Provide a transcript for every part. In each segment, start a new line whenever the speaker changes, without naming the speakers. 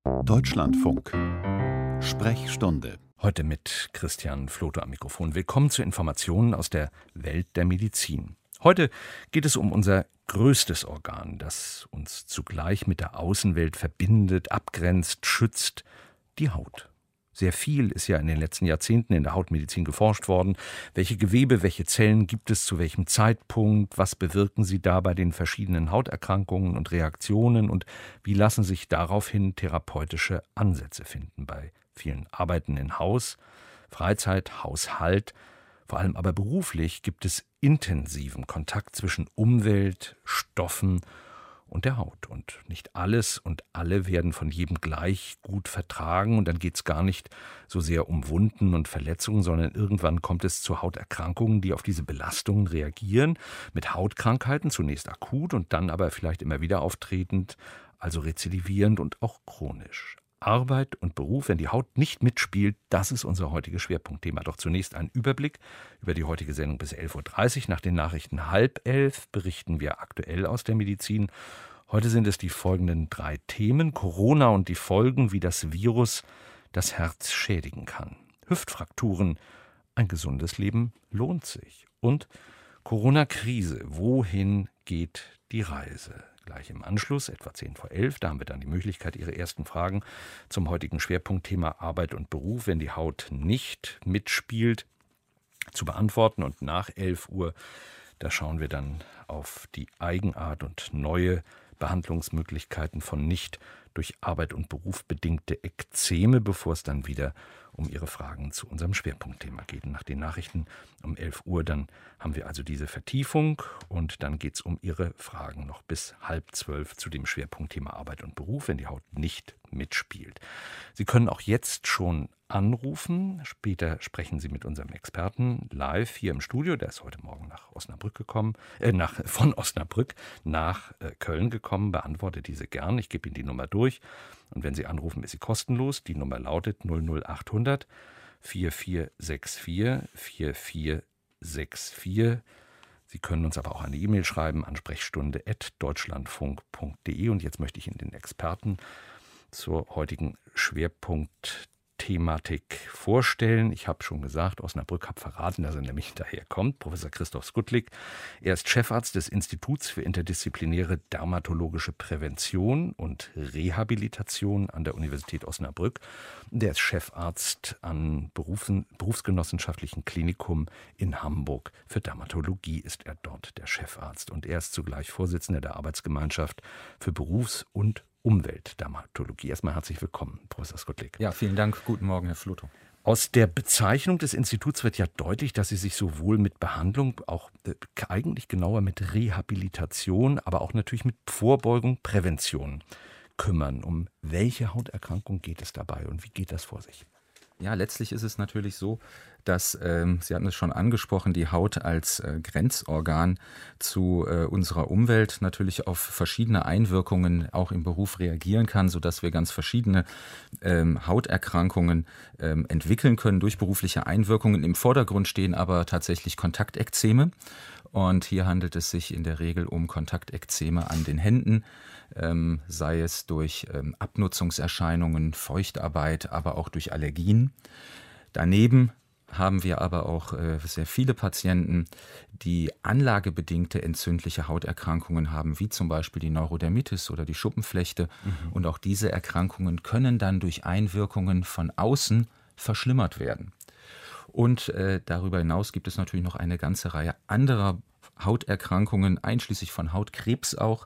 Deutschlandfunk. Sprechstunde.
Heute mit Christian Floto am Mikrofon. Willkommen zu Informationen aus der Welt der Medizin. Heute geht es um unser größtes Organ, das uns zugleich mit der Außenwelt verbindet, abgrenzt, schützt, die Haut. Sehr viel ist ja in den letzten Jahrzehnten in der Hautmedizin geforscht worden. Welche Gewebe, welche Zellen gibt es zu welchem Zeitpunkt? Was bewirken sie da bei den verschiedenen Hauterkrankungen und Reaktionen? Und wie lassen sich daraufhin therapeutische Ansätze finden bei vielen Arbeiten in Haus, Freizeit, Haushalt? Vor allem aber beruflich gibt es intensiven Kontakt zwischen Umwelt, Stoffen und der Haut. Und nicht alles und alle werden von jedem gleich gut vertragen. Und dann geht es gar nicht so sehr um Wunden und Verletzungen, sondern irgendwann kommt es zu Hauterkrankungen, die auf diese Belastungen reagieren. Mit Hautkrankheiten zunächst akut und dann aber vielleicht immer wieder auftretend, also rezidivierend und auch chronisch. Arbeit und Beruf, wenn die Haut nicht mitspielt, das ist unser heutiges Schwerpunktthema. Doch zunächst ein Überblick über die heutige Sendung bis 11.30 Uhr. Nach den Nachrichten 10:30 berichten wir aktuell aus der Medizin. Heute sind es die folgenden 3 Themen. Corona und die Folgen, wie das Virus das Herz schädigen kann. Hüftfrakturen, ein gesundes Leben lohnt sich. Und Corona-Krise, wohin geht die Reise? Gleich im Anschluss, etwa 10:10, da haben wir dann die Möglichkeit, Ihre ersten Fragen zum heutigen Schwerpunktthema Arbeit und Beruf, wenn die Haut nicht mitspielt, zu beantworten. Und nach 11 Uhr, da schauen wir dann auf die Eigenart und neue Behandlungsmöglichkeiten von nicht durch Arbeit und Beruf bedingte Ekzeme, bevor es dann wieder um Ihre Fragen zu unserem Schwerpunktthema geht. Nach den Nachrichten um 11 Uhr, dann haben wir also diese Vertiefung und dann geht es um Ihre Fragen noch bis 11:30 zu dem Schwerpunktthema Arbeit und Beruf, wenn die Haut nicht mitspielt. Sie können auch jetzt schon anrufen. Später sprechen Sie mit unserem Experten live hier im Studio. Der ist heute Morgen nach Osnabrück gekommen, von Osnabrück nach Köln gekommen. Beantworte diese gern. Ich gebe Ihnen die Nummer durch. Und wenn Sie anrufen, ist sie kostenlos. Die Nummer lautet 00800 4464 4464. Sie können uns aber auch eine E-Mail schreiben an sprechstunde@deutschlandfunk.de. Und jetzt möchte ich Ihnen den Experten zur heutigen Schwerpunktthematik vorstellen. Ich habe schon gesagt, Osnabrück habe verraten, dass er nämlich daher kommt. Professor Christoph Skutlik. Er ist Chefarzt des Instituts für interdisziplinäre dermatologische Prävention und Rehabilitation an der Universität Osnabrück. Der ist Chefarzt am Berufsgenossenschaftlichen Klinikum in Hamburg. Für Dermatologie ist er dort der Chefarzt. Und er ist zugleich Vorsitzender der Arbeitsgemeinschaft für Berufs- und Umweltdermatologie. Erstmal herzlich willkommen, Professor Skutlik.
Ja, vielen Dank. Guten Morgen, Herr Floto.
Aus der Bezeichnung des Instituts wird ja deutlich, dass Sie sich sowohl mit Behandlung, auch eigentlich genauer mit Rehabilitation, aber auch natürlich mit Vorbeugung, Prävention kümmern. Um welche Hauterkrankung geht es dabei und wie geht das vor sich?
Ja, letztlich ist es natürlich so, dass, Sie hatten es schon angesprochen, die Haut als Grenzorgan zu unserer Umwelt natürlich auf verschiedene Einwirkungen auch im Beruf reagieren kann, sodass wir ganz verschiedene Hauterkrankungen entwickeln können durch berufliche Einwirkungen. Im Vordergrund stehen aber tatsächlich Kontaktekzeme. Und hier handelt es sich in der Regel um Kontaktekzeme an den Händen, sei es durch Abnutzungserscheinungen, Feuchtarbeit, aber auch durch Allergien. Daneben haben wir aber auch sehr viele Patienten, die anlagebedingte entzündliche Hauterkrankungen haben, wie zum Beispiel die Neurodermitis oder die Schuppenflechte. Und auch diese Erkrankungen können dann durch Einwirkungen von außen verschlimmert werden. Und darüber hinaus gibt es natürlich noch eine ganze Reihe anderer Hauterkrankungen, einschließlich von Hautkrebs auch,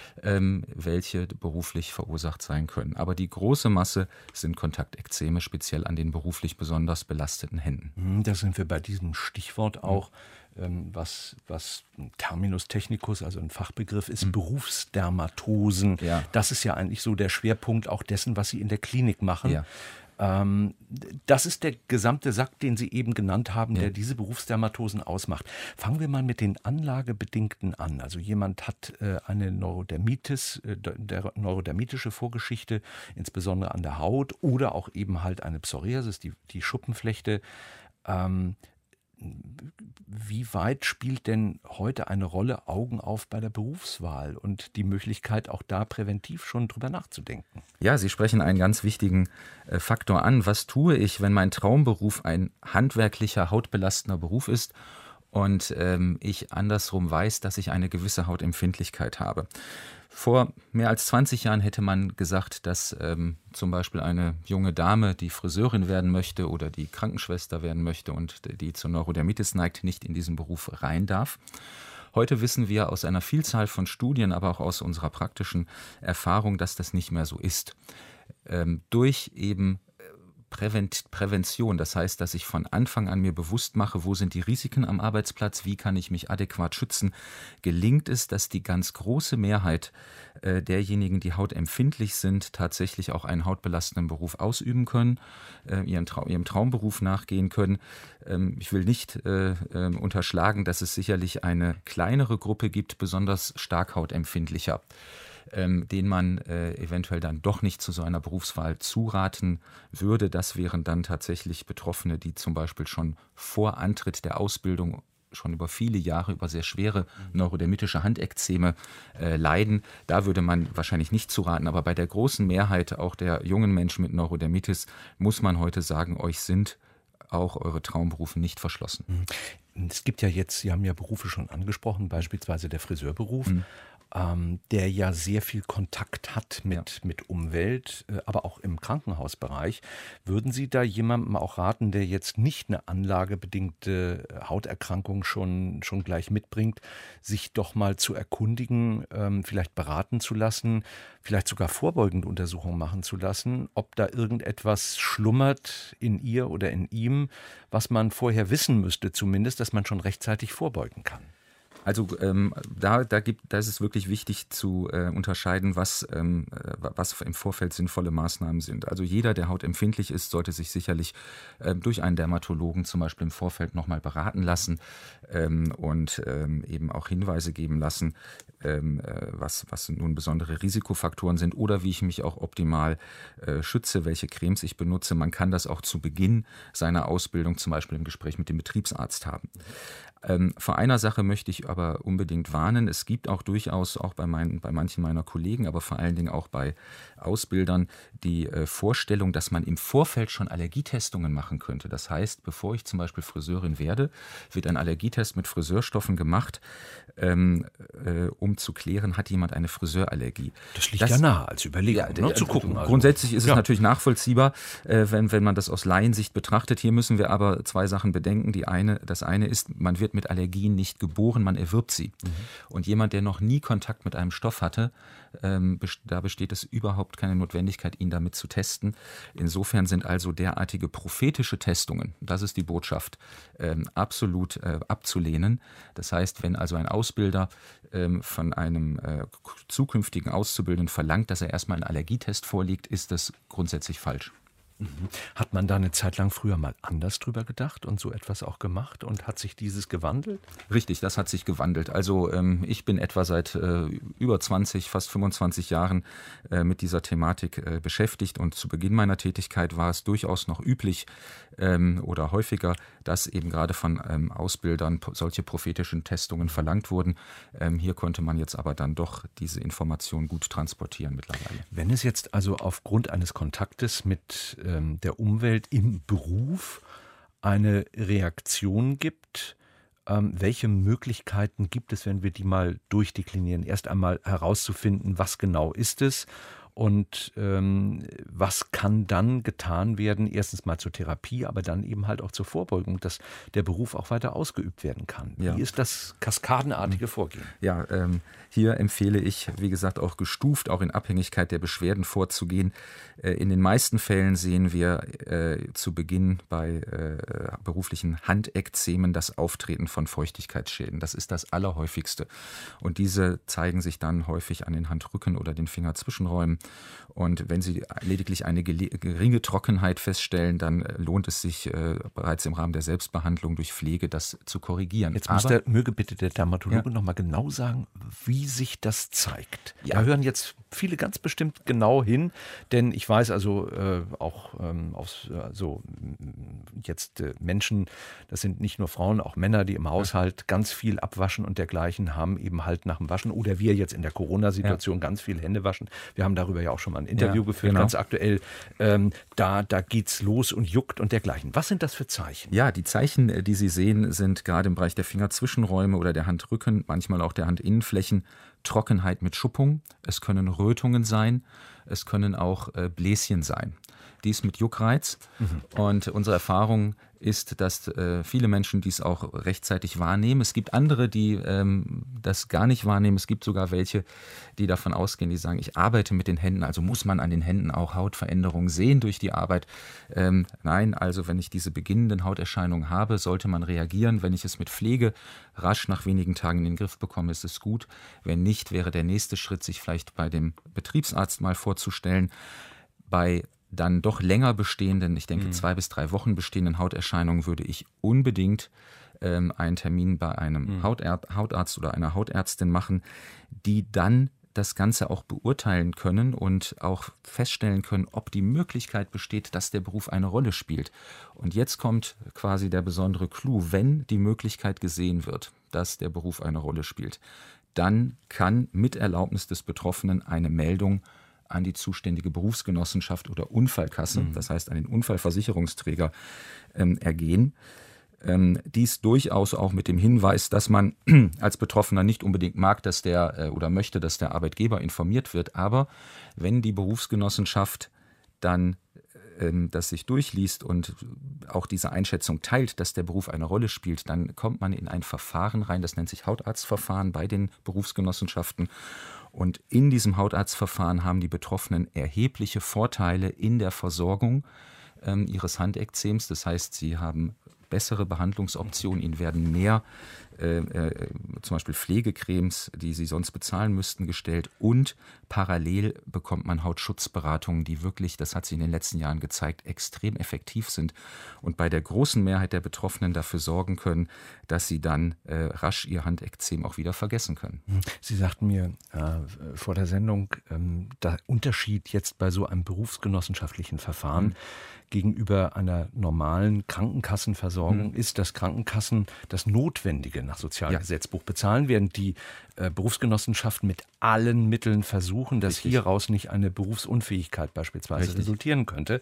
welche beruflich verursacht sein können. Aber die große Masse sind Kontaktekzeme, speziell an den beruflich besonders belasteten Händen.
Da sind wir bei diesem Stichwort auch, was ein Terminus technicus, also ein Fachbegriff ist, Berufsdermatosen.
Ja.
Das ist ja eigentlich so der Schwerpunkt auch dessen, was Sie in der Klinik machen.
Ja.
Das ist der gesamte Sack, den Sie eben genannt haben, der diese Berufsdermatosen ausmacht. Fangen wir mal mit den Anlagebedingten an. Also jemand hat eine Neurodermitis, neurodermitische Vorgeschichte, insbesondere an der Haut oder auch eben halt eine Psoriasis, die Schuppenflechte. Wie weit spielt denn heute eine Rolle Augen auf bei der Berufswahl und die Möglichkeit, auch da präventiv schon drüber nachzudenken?
Ja, Sie sprechen einen ganz wichtigen Faktor an. Was tue ich, wenn mein Traumberuf ein handwerklicher, hautbelastender Beruf ist und ich andersrum weiß, dass ich eine gewisse Hautempfindlichkeit habe? Vor mehr als 20 Jahren hätte man gesagt, dass zum Beispiel eine junge Dame, die Friseurin werden möchte oder die Krankenschwester werden möchte und die zur Neurodermitis neigt, nicht in diesen Beruf rein darf. Heute wissen wir aus einer Vielzahl von Studien, aber auch aus unserer praktischen Erfahrung, dass das nicht mehr so ist. Durch eben Prävention, das heißt, dass ich von Anfang an mir bewusst mache, wo sind die Risiken am Arbeitsplatz, wie kann ich mich adäquat schützen, gelingt es, dass die ganz große Mehrheit derjenigen, die hautempfindlich sind, tatsächlich auch einen hautbelastenden Beruf ausüben können, ihrem Traumberuf nachgehen können. Ich will nicht unterschlagen, dass es sicherlich eine kleinere Gruppe gibt, besonders stark hautempfindlicher, den man eventuell dann doch nicht zu so einer Berufswahl zuraten würde. Das wären dann tatsächlich Betroffene, die zum Beispiel schon vor Antritt der Ausbildung schon über viele Jahre über sehr schwere neurodermitische Handekzeme leiden. Da würde man wahrscheinlich nicht zuraten. Aber bei der großen Mehrheit auch der jungen Menschen mit Neurodermitis muss man heute sagen, euch sind auch eure Traumberufe nicht verschlossen.
Es gibt ja jetzt, Sie haben ja Berufe schon angesprochen, beispielsweise der Friseurberuf, der ja sehr viel Kontakt hat mit Umwelt, aber auch im Krankenhausbereich. Würden Sie da jemandem auch raten, der jetzt nicht eine anlagebedingte Hauterkrankung schon gleich mitbringt, sich doch mal zu erkundigen, vielleicht beraten zu lassen, vielleicht sogar vorbeugende Untersuchungen machen zu lassen, ob da irgendetwas schlummert in ihr oder in ihm, was man vorher wissen müsste zumindest, dass man schon rechtzeitig vorbeugen kann?
Also da ist es wirklich wichtig zu unterscheiden, was im Vorfeld sinnvolle Maßnahmen sind. Also jeder, der hautempfindlich ist, sollte sich sicherlich durch einen Dermatologen zum Beispiel im Vorfeld nochmal beraten lassen und eben auch Hinweise geben lassen, was nun besondere Risikofaktoren sind oder wie ich mich auch optimal schütze, welche Cremes ich benutze. Man kann das auch zu Beginn seiner Ausbildung zum Beispiel im Gespräch mit dem Betriebsarzt haben. Vor einer Sache möchte ich aber unbedingt warnen. Es gibt auch durchaus, auch bei manchen meiner Kollegen, aber vor allen Dingen auch bei Ausbildern, die Vorstellung, dass man im Vorfeld schon Allergietestungen machen könnte. Das heißt, bevor ich zum Beispiel Friseurin werde, wird ein Allergietest mit Friseurstoffen gemacht, um zu klären, hat jemand eine Friseurallergie.
Das liegt ja nahe als Überlegung, zu gucken. Also.
Grundsätzlich ist es natürlich nachvollziehbar, wenn man das aus Laiensicht betrachtet. Hier müssen wir aber zwei Sachen bedenken. Das eine ist, man wird mit Allergien nicht geboren, man erwirbt sie. Und jemand, der noch nie Kontakt mit einem Stoff hatte, da besteht es überhaupt keine Notwendigkeit, ihn damit zu testen. Insofern sind also derartige prophetische Testungen, das ist die Botschaft, absolut abzulehnen. Das heißt, wenn also ein Ausbilder von einem zukünftigen Auszubildenden verlangt, dass er erstmal einen Allergietest vorlegt, ist das grundsätzlich falsch.
Hat man da eine Zeit lang früher mal anders drüber gedacht und so etwas auch gemacht und hat sich dieses gewandelt?
Richtig, das hat sich gewandelt. Also ich bin etwa seit über 20, fast 25 Jahren mit dieser Thematik beschäftigt und zu Beginn meiner Tätigkeit war es durchaus noch üblich oder häufiger, dass eben gerade von Ausbildern solche prophetischen Testungen verlangt wurden. Hier konnte man jetzt aber dann doch diese Information gut transportieren mittlerweile.
Wenn es jetzt also aufgrund eines Kontaktes mit der Umwelt im Beruf eine Reaktion gibt, welche Möglichkeiten gibt es, wenn wir die mal durchdeklinieren? Erst einmal herauszufinden, was genau ist es und was kann dann getan werden, erstens mal zur Therapie, aber dann eben halt auch zur Vorbeugung, dass der Beruf auch weiter ausgeübt werden kann.
Ja.
Wie ist das kaskadenartige Vorgehen?
Ja, hier empfehle ich, wie gesagt, auch gestuft, auch in Abhängigkeit der Beschwerden vorzugehen. In den meisten Fällen sehen wir zu Beginn bei beruflichen Handekzemen das Auftreten von Feuchtigkeitsschäden. Das ist das Allerhäufigste. Und diese zeigen sich dann häufig an den Handrücken oder den Fingerzwischenräumen. Und wenn Sie lediglich eine geringe Trockenheit feststellen, dann lohnt es sich bereits im Rahmen der Selbstbehandlung durch Pflege das zu korrigieren.
Jetzt möge bitte der Dermatologe noch mal genau sagen, wie sich das zeigt.
Ja.
Da hören jetzt viele ganz bestimmt genau hin, denn ich weiß also auch Menschen, das sind nicht nur Frauen, auch Männer, die im Haushalt ganz viel abwaschen und dergleichen, haben eben halt nach dem Waschen, oder wir jetzt in der Corona-Situation ganz viel Hände waschen. Wir haben darüber ja auch schon mal ein Interview geführt,
genau.
ganz aktuell. Da geht's los und juckt und dergleichen. Was sind das für Zeichen?
Ja, die Zeichen, die Sie sehen, sind gerade im Bereich der Fingerzwischenräume oder der Handrücken, manchmal auch der Handinnenflächen, Trockenheit mit Schuppung. Es können Rötungen sein, es können auch Bläschen sein. Dies mit Juckreiz. Und unsere Erfahrung ist, dass viele Menschen dies auch rechtzeitig wahrnehmen. Es gibt andere, die das gar nicht wahrnehmen. Es gibt sogar welche, die davon ausgehen, die sagen, ich arbeite mit den Händen, also muss man an den Händen auch Hautveränderungen sehen durch die Arbeit. Nein, also wenn ich diese beginnenden Hauterscheinungen habe, sollte man reagieren. Wenn ich es mit Pflege rasch nach wenigen Tagen in den Griff bekomme, ist es gut. Wenn nicht, wäre der nächste Schritt, sich vielleicht bei dem Betriebsarzt mal vorzustellen. Bei dann doch länger bestehenden, ich denke 2 bis 3 Wochen bestehenden Hauterscheinungen würde ich unbedingt einen Termin bei einem Hautarzt oder einer Hautärztin machen, die dann das Ganze auch beurteilen können und auch feststellen können, ob die Möglichkeit besteht, dass der Beruf eine Rolle spielt. Und jetzt kommt quasi der besondere Clou: Wenn die Möglichkeit gesehen wird, dass der Beruf eine Rolle spielt, dann kann mit Erlaubnis des Betroffenen eine Meldung an die zuständige Berufsgenossenschaft oder Unfallkasse, das heißt an den Unfallversicherungsträger, ergehen. Dies durchaus auch mit dem Hinweis, dass man als Betroffener nicht unbedingt mag, dass der oder möchte, dass der Arbeitgeber informiert wird. Aber wenn die Berufsgenossenschaft dann das sich durchliest und auch diese Einschätzung teilt, dass der Beruf eine Rolle spielt, dann kommt man in ein Verfahren rein, das nennt sich Hautarztverfahren bei den Berufsgenossenschaften. Und in diesem Hautarztverfahren haben die Betroffenen erhebliche Vorteile in der Versorgung ihres Handekzems. Das heißt, sie haben bessere Behandlungsoptionen, ihnen werden mehr zum Beispiel Pflegecremes, die sie sonst bezahlen müssten, gestellt, und parallel bekommt man Hautschutzberatungen, die wirklich, das hat sich in den letzten Jahren gezeigt, extrem effektiv sind und bei der großen Mehrheit der Betroffenen dafür sorgen können, dass sie dann rasch ihr Handekzem auch wieder vergessen können.
Sie sagten mir vor der Sendung, der Unterschied jetzt bei so einem berufsgenossenschaftlichen Verfahren gegenüber einer normalen Krankenkassenversorgung ist, dass Krankenkassen das Notwendige nach Sozialgesetzbuch bezahlen, während die Berufsgenossenschaften mit allen Mitteln versuchen, dass hieraus nicht eine Berufsunfähigkeit beispielsweise resultieren könnte.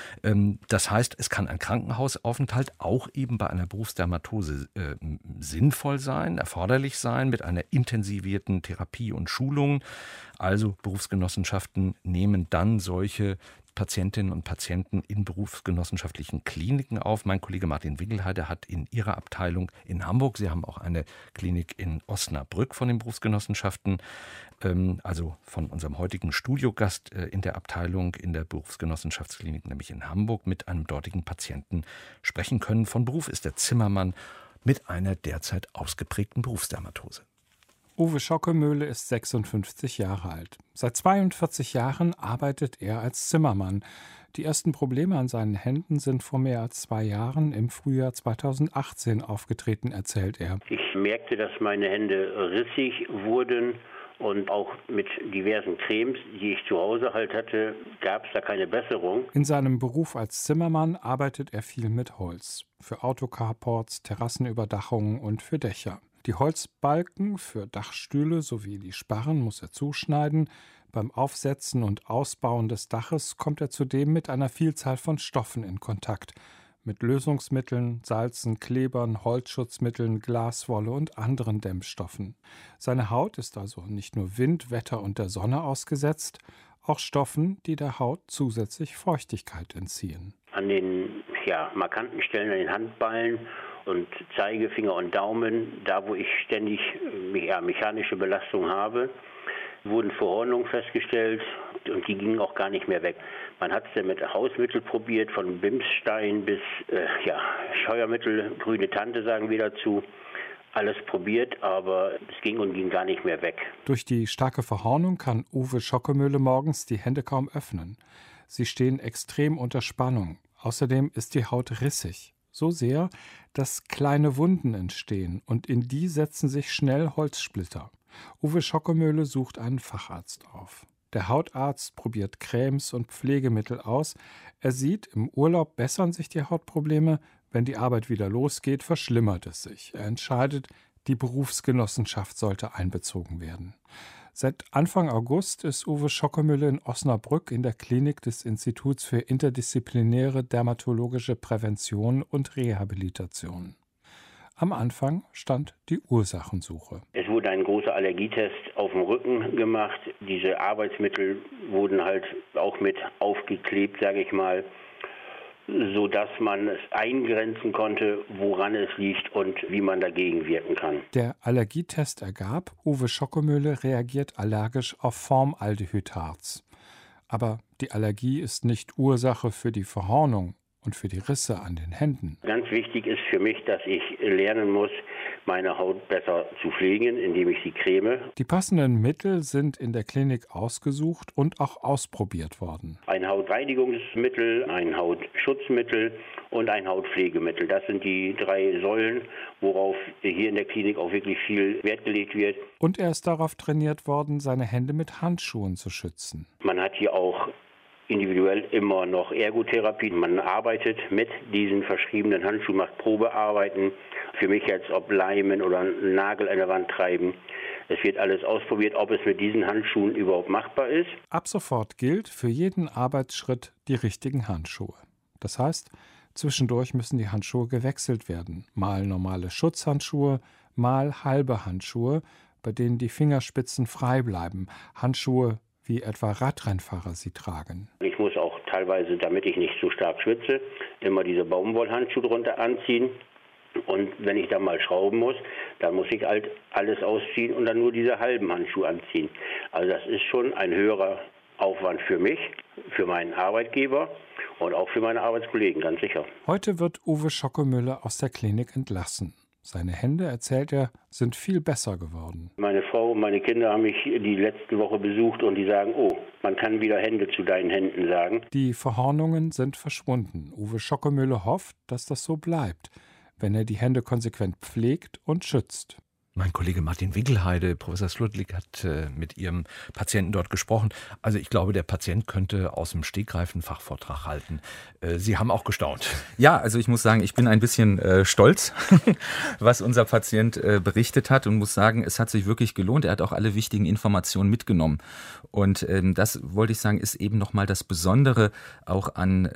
Das heißt, es kann ein Krankenhausaufenthalt auch eben bei einer Berufsdermatose sinnvoll sein, erforderlich sein, mit einer intensivierten Therapie und Schulung. Also Berufsgenossenschaften nehmen dann solche Patientinnen und Patienten in berufsgenossenschaftlichen Kliniken auf. Mein Kollege Martin Winkelheide hat in ihrer Abteilung in Hamburg, Sie haben auch eine Klinik in Osnabrück von den Berufsgenossenschaften, also von unserem heutigen Studiogast in der Abteilung in der Berufsgenossenschaftsklinik, nämlich in Hamburg, mit einem dortigen Patienten sprechen können. Von Beruf ist er Zimmermann mit einer derzeit ausgeprägten Berufsdermatose.
Uwe Schockemöhle ist 56 Jahre alt. Seit 42 Jahren arbeitet er als Zimmermann. Die ersten Probleme an seinen Händen sind vor mehr als 2 Jahren im Frühjahr 2018 aufgetreten, erzählt er.
Ich merkte, dass meine Hände rissig wurden und auch mit diversen Cremes, die ich zu Hause halt hatte, gab es da keine Besserung.
In seinem Beruf als Zimmermann arbeitet er viel mit Holz. Für Autocarports, Terrassenüberdachungen und für Dächer. Die Holzbalken für Dachstühle sowie die Sparren muss er zuschneiden. Beim Aufsetzen und Ausbauen des Daches kommt er zudem mit einer Vielzahl von Stoffen in Kontakt. Mit Lösungsmitteln, Salzen, Klebern, Holzschutzmitteln, Glaswolle und anderen Dämmstoffen. Seine Haut ist also nicht nur Wind, Wetter und der Sonne ausgesetzt, auch Stoffen, die der Haut zusätzlich Feuchtigkeit entziehen.
An den markanten Stellen, an den Handballen und Zeigefinger und Daumen, da wo ich ständig mechanische Belastung habe, wurden Verhornungen festgestellt und die gingen auch gar nicht mehr weg. Man hat es dann mit Hausmittel probiert, von Bimsstein bis Scheuermittel, grüne Tante sagen wir dazu. alles probiert, aber es ging und ging gar nicht mehr weg.
Durch die starke Verhornung kann Uwe Schockemöhle morgens die Hände kaum öffnen. Sie stehen extrem unter Spannung. Außerdem ist die Haut rissig. So sehr, dass kleine Wunden entstehen und in die setzen sich schnell Holzsplitter. Uwe Schockemöhle sucht einen Facharzt auf. Der Hautarzt probiert Cremes und Pflegemittel aus. Er sieht, im Urlaub bessern sich die Hautprobleme. Wenn die Arbeit wieder losgeht, verschlimmert es sich. Er entscheidet, die Berufsgenossenschaft sollte einbezogen werden. Seit Anfang August ist Uwe Schockemöhle in Osnabrück in der Klinik des Instituts für interdisziplinäre dermatologische Prävention und Rehabilitation. Am Anfang stand die Ursachensuche.
Es wurde ein großer Allergietest auf dem Rücken gemacht. Diese Arbeitsmittel wurden halt auch mit aufgeklebt, sage ich mal, sodass man es eingrenzen konnte, woran es liegt und wie man dagegen wirken kann.
Der Allergietest ergab, Uwe Schockemöhle reagiert allergisch auf Formaldehydharz. Aber die Allergie ist nicht Ursache für die Verhornung und für die Risse an den Händen.
Ganz wichtig ist für mich, dass ich lernen muss, meine Haut besser zu pflegen, indem ich sie creme.
Die passenden Mittel sind in der Klinik ausgesucht und auch ausprobiert worden.
Ein Hautreinigungsmittel, ein Hautschutzmittel und ein Hautpflegemittel. Das sind die 3 Säulen, worauf hier in der Klinik auch wirklich viel Wert gelegt wird.
Und er ist darauf trainiert worden, seine Hände mit Handschuhen zu schützen.
Man hat hier auch individuell immer noch Ergotherapie. Man arbeitet mit diesen verschriebenen Handschuhen, macht Probearbeiten. Für mich jetzt, ob Leimen oder einen Nagel an der Wand treiben. Es wird alles ausprobiert, ob es mit diesen Handschuhen überhaupt machbar ist.
Ab sofort gilt für jeden Arbeitsschritt die richtigen Handschuhe. Das heißt, zwischendurch müssen die Handschuhe gewechselt werden. Mal normale Schutzhandschuhe, mal halbe Handschuhe, bei denen die Fingerspitzen frei bleiben. Handschuhe, wie etwa Radrennfahrer sie tragen.
Ich muss auch teilweise, damit ich nicht so stark schwitze, immer diese Baumwollhandschuhe drunter anziehen. Und wenn ich dann mal schrauben muss, dann muss ich halt alles ausziehen und dann nur diese halben Handschuhe anziehen. Also das ist schon ein höherer Aufwand für mich, für meinen Arbeitgeber und auch für meine Arbeitskollegen, ganz sicher.
Heute wird Uwe Schockemöhle aus der Klinik entlassen. Seine Hände, erzählt er, sind viel besser geworden.
Meine Frau und meine Kinder haben mich die letzte Woche besucht und die sagen, oh, man kann wieder Hände zu deinen Händen sagen.
Die Verhornungen sind verschwunden. Uwe Schockemöhle hofft, dass das so bleibt, wenn er die Hände konsequent pflegt und schützt.
Mein Kollege Martin Winkelheide, Professor Slutlik, hat mit Ihrem Patienten dort gesprochen. Also ich glaube, der Patient könnte aus dem Stegreif einen Fachvortrag halten. Sie haben auch gestaunt.
Ja, also ich muss sagen, ich bin ein bisschen stolz, was unser Patient berichtet hat und muss sagen, es hat sich wirklich gelohnt. Er hat auch alle wichtigen Informationen mitgenommen. Und das, wollte ich sagen, ist eben nochmal das Besondere auch an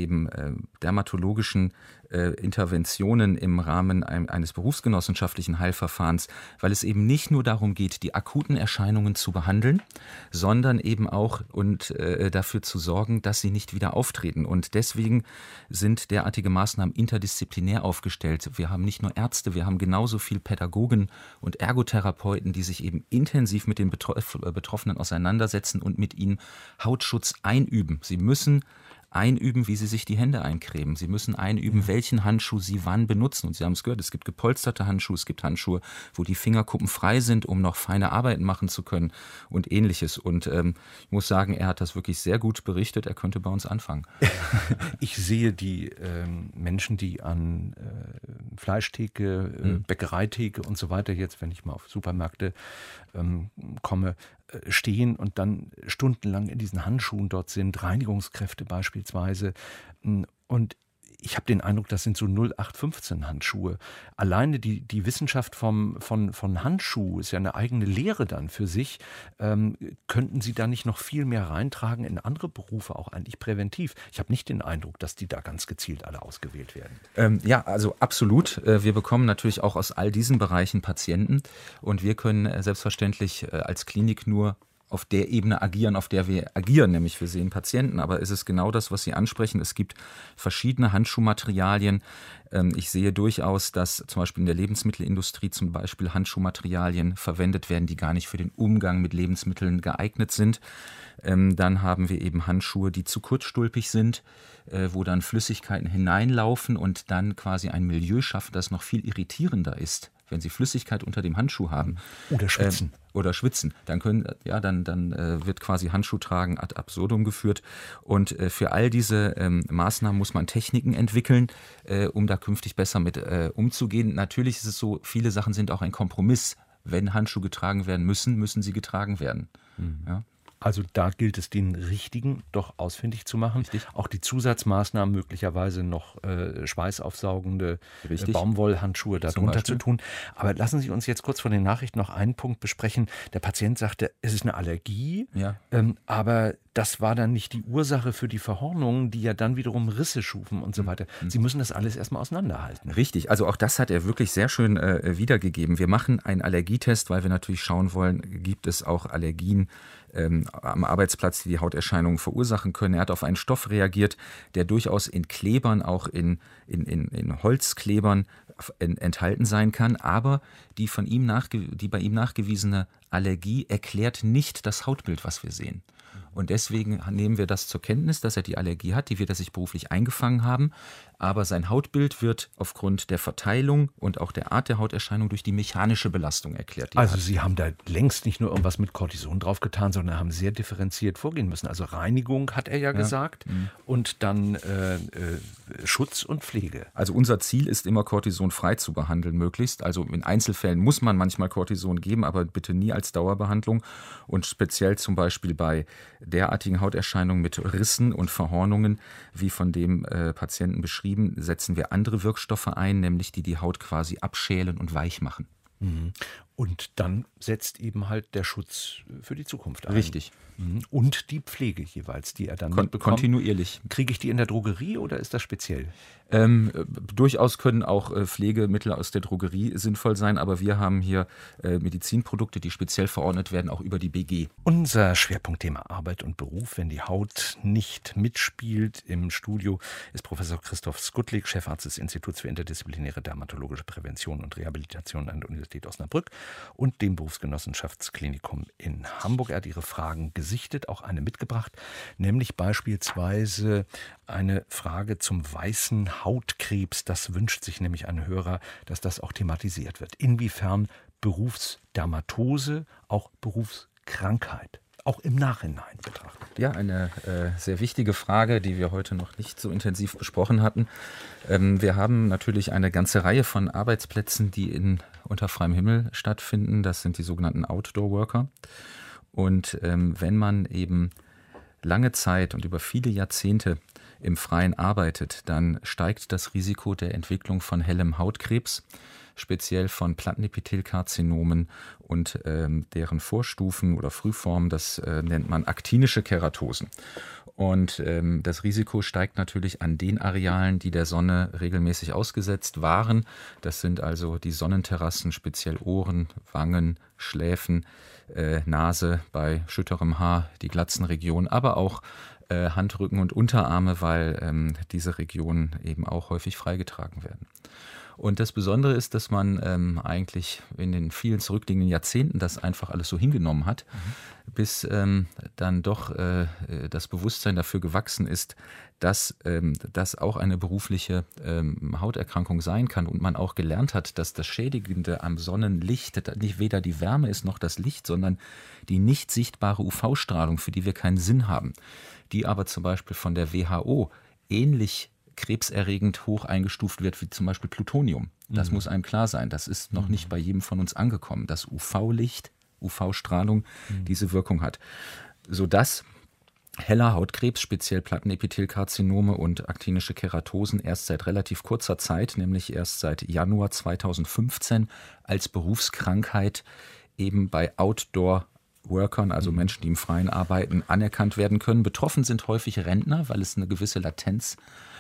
dermatologischen Interventionen im Rahmen eines berufsgenossenschaftlichen Heilverfahrens, weil es eben nicht nur darum geht, die akuten Erscheinungen zu behandeln, sondern eben auch dafür zu sorgen, dass sie nicht wieder auftreten. Und deswegen sind derartige Maßnahmen interdisziplinär aufgestellt. Wir haben nicht nur Ärzte, wir haben genauso viel Pädagogen und Ergotherapeuten, die sich eben intensiv mit den Betroffenen auseinandersetzen und mit ihnen Hautschutz einüben. Sie müssen einüben, wie sie sich die Hände eincremen. Sie müssen einüben, welchen Handschuh sie wann benutzen. Und Sie haben es gehört, es gibt gepolsterte Handschuhe, es gibt Handschuhe, wo die Fingerkuppen frei sind, um noch feine Arbeiten machen zu können und Ähnliches. Und ich muss sagen, er hat das wirklich sehr gut berichtet. Er könnte bei uns anfangen.
Ich sehe die Menschen, die an Fleischtheke, Bäckereitheke und so weiter, jetzt, wenn ich mal auf Supermärkte komme, stehen und dann stundenlang in diesen Handschuhen dort sind, Reinigungskräfte beispielsweise. Und ich habe den Eindruck, das sind so 0815 Handschuhe. Alleine die Wissenschaft von Handschuh ist ja eine eigene Lehre dann für sich. Könnten Sie da nicht noch viel mehr reintragen in andere Berufe, auch eigentlich präventiv? Ich habe nicht den Eindruck, dass die da ganz gezielt alle ausgewählt werden.
Ja, also absolut. Wir bekommen natürlich auch aus all diesen Bereichen Patienten und wir können selbstverständlich als Klinik nur auf der Ebene agieren, auf der wir agieren, nämlich wir sehen Patienten. Aber es ist genau das, was Sie ansprechen. Es gibt verschiedene Handschuhmaterialien. Ich sehe durchaus, dass zum Beispiel in der Lebensmittelindustrie zum Beispiel Handschuhmaterialien verwendet werden, die gar nicht für den Umgang mit Lebensmitteln geeignet sind. Dann haben wir eben Handschuhe, die zu kurzstulpig sind, wo dann Flüssigkeiten hineinlaufen und dann quasi ein Milieu schaffen, das noch viel irritierender ist wenn Sie Flüssigkeit unter dem Handschuh haben.
Oder schwitzen.
Dann wird quasi Handschuhtragen ad absurdum geführt. Und für all diese Maßnahmen muss man Techniken entwickeln, um da künftig besser mit umzugehen. Natürlich ist es so, viele Sachen sind auch ein Kompromiss. Wenn Handschuhe getragen werden müssen, müssen sie getragen werden. Ja.
Also da gilt es, den richtigen doch ausfindig zu machen.
Richtig.
Auch die Zusatzmaßnahmen, möglicherweise noch schweißaufsaugende Baumwollhandschuhe darunter zu tun. Aber lassen Sie uns jetzt kurz vor den Nachrichten noch einen Punkt besprechen. Der Patient sagte, es ist eine Allergie, aber das war dann nicht die Ursache für die Verhornungen, die ja dann wiederum Risse schufen und so weiter. Sie müssen das alles erstmal auseinanderhalten.
Richtig, also auch das hat er wirklich sehr schön wiedergegeben. Wir machen einen Allergietest, weil wir natürlich schauen wollen, gibt es auch Allergien am Arbeitsplatz, die Hauterscheinungen verursachen können. Er hat auf einen Stoff reagiert, der durchaus in Klebern, auch in Holzklebern enthalten sein kann, aber die bei ihm nachgewiesene Allergie erklärt nicht das Hautbild, was wir sehen. Und deswegen nehmen wir das zur Kenntnis, dass er die Allergie hat, die wir sich beruflich eingefangen haben. Aber sein Hautbild wird aufgrund der Verteilung und auch der Art der Hauterscheinung durch die mechanische Belastung erklärt.
Also Sie haben da längst nicht nur irgendwas mit Cortison draufgetan, sondern haben sehr differenziert vorgehen müssen. Also Reinigung hat er ja gesagt und dann Schutz und Pflege.
Also unser Ziel ist immer, Cortison frei zu behandeln möglichst. Also in Einzelfällen muss man manchmal Cortison geben, aber bitte nie als Dauerbehandlung. Und speziell zum Beispiel bei derartigen Hauterscheinungen mit Rissen und Verhornungen, wie von dem Patienten beschrieben, setzen wir andere Wirkstoffe ein, nämlich die Haut quasi abschälen und weich machen.
Und dann setzt eben halt der Schutz für die Zukunft ein.
Richtig.
Und die Pflege jeweils, die er dann mitbekommt.
Kontinuierlich.
Kriege ich die in der Drogerie oder ist das speziell?
Durchaus können auch Pflegemittel aus der Drogerie sinnvoll sein, aber wir haben hier Medizinprodukte, die speziell verordnet werden, auch über die BG.
Unser Schwerpunktthema Arbeit und Beruf, wenn die Haut nicht mitspielt. Im Studio ist Professor Christoph Skutlik, Chefarzt des Instituts für interdisziplinäre dermatologische Prävention und Rehabilitation an der Universität Osnabrück und dem Berufsgenossenschaftsklinikum in Hamburg. Er hat Ihre Fragen gesichtet, auch eine mitgebracht, nämlich beispielsweise eine Frage zum weißen Hautkrebs. Das wünscht sich nämlich ein Hörer, dass das auch thematisiert wird. Inwiefern Berufsdermatose auch Berufskrankheit, auch im Nachhinein betrachtet?
Ja, eine sehr wichtige Frage, die wir heute noch nicht so intensiv besprochen hatten. Wir haben natürlich eine ganze Reihe von Arbeitsplätzen, die unter freiem Himmel stattfinden. Das sind die sogenannten Outdoor-Worker. Und wenn man eben lange Zeit und über viele Jahrzehnte im Freien arbeitet, dann steigt das Risiko der Entwicklung von hellem Hautkrebs, speziell von Plattenepithelkarzinomen und deren Vorstufen oder Frühformen, das nennt man aktinische Keratosen. Und das Risiko steigt natürlich an den Arealen, die der Sonne regelmäßig ausgesetzt waren. Das sind also die Sonnenterrassen, speziell Ohren, Wangen, Schläfen, Nase bei schütterem Haar, die Glatzenregion, aber auch Handrücken und Unterarme, weil diese Regionen eben auch häufig freigetragen werden. Und das Besondere ist, dass man eigentlich in den vielen zurückliegenden Jahrzehnten das einfach alles so hingenommen hat, bis dann doch das Bewusstsein dafür gewachsen ist, dass das auch eine berufliche Hauterkrankung sein kann und man auch gelernt hat, dass das Schädigende am Sonnenlicht nicht weder die Wärme ist noch das Licht, sondern die nicht sichtbare UV-Strahlung, für die wir keinen Sinn haben, die aber zum Beispiel von der WHO ähnlich krebserregend hoch eingestuft wird wie zum Beispiel Plutonium. Das muss einem klar sein. Das ist noch nicht bei jedem von uns angekommen, dass UV-Licht, UV-Strahlung diese Wirkung hat. Sodass heller Hautkrebs, speziell Plattenepithelkarzinome und aktinische Keratosen erst seit relativ kurzer Zeit, nämlich erst seit Januar 2015 als Berufskrankheit eben bei Outdoor-Workern, also Menschen, die im Freien arbeiten, anerkannt werden können. Betroffen sind häufig Rentner, weil es eine gewisse Latenz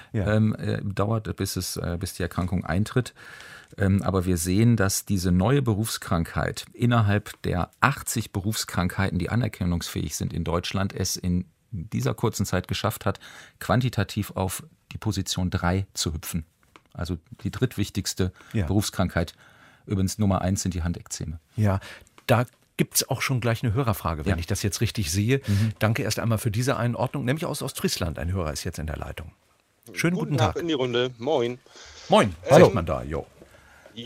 dauert, bis die Erkrankung eintritt. Aber wir sehen, dass diese neue Berufskrankheit innerhalb der 80 Berufskrankheiten, die anerkennungsfähig sind in Deutschland, es in dieser kurzen Zeit geschafft hat, quantitativ auf die Position 3 zu hüpfen. Also die drittwichtigste Berufskrankheit. Übrigens Nummer 1 sind die Handekzeme.
Ja, da gibt es auch schon gleich eine Hörerfrage, wenn ich das jetzt richtig sehe. Danke erst einmal für diese Einordnung, nämlich aus Ostfriesland. Ein Hörer ist jetzt in der Leitung. Schönen guten Tag.
In die Runde. Moin.
Moin, sagt man da, jo.
Jo.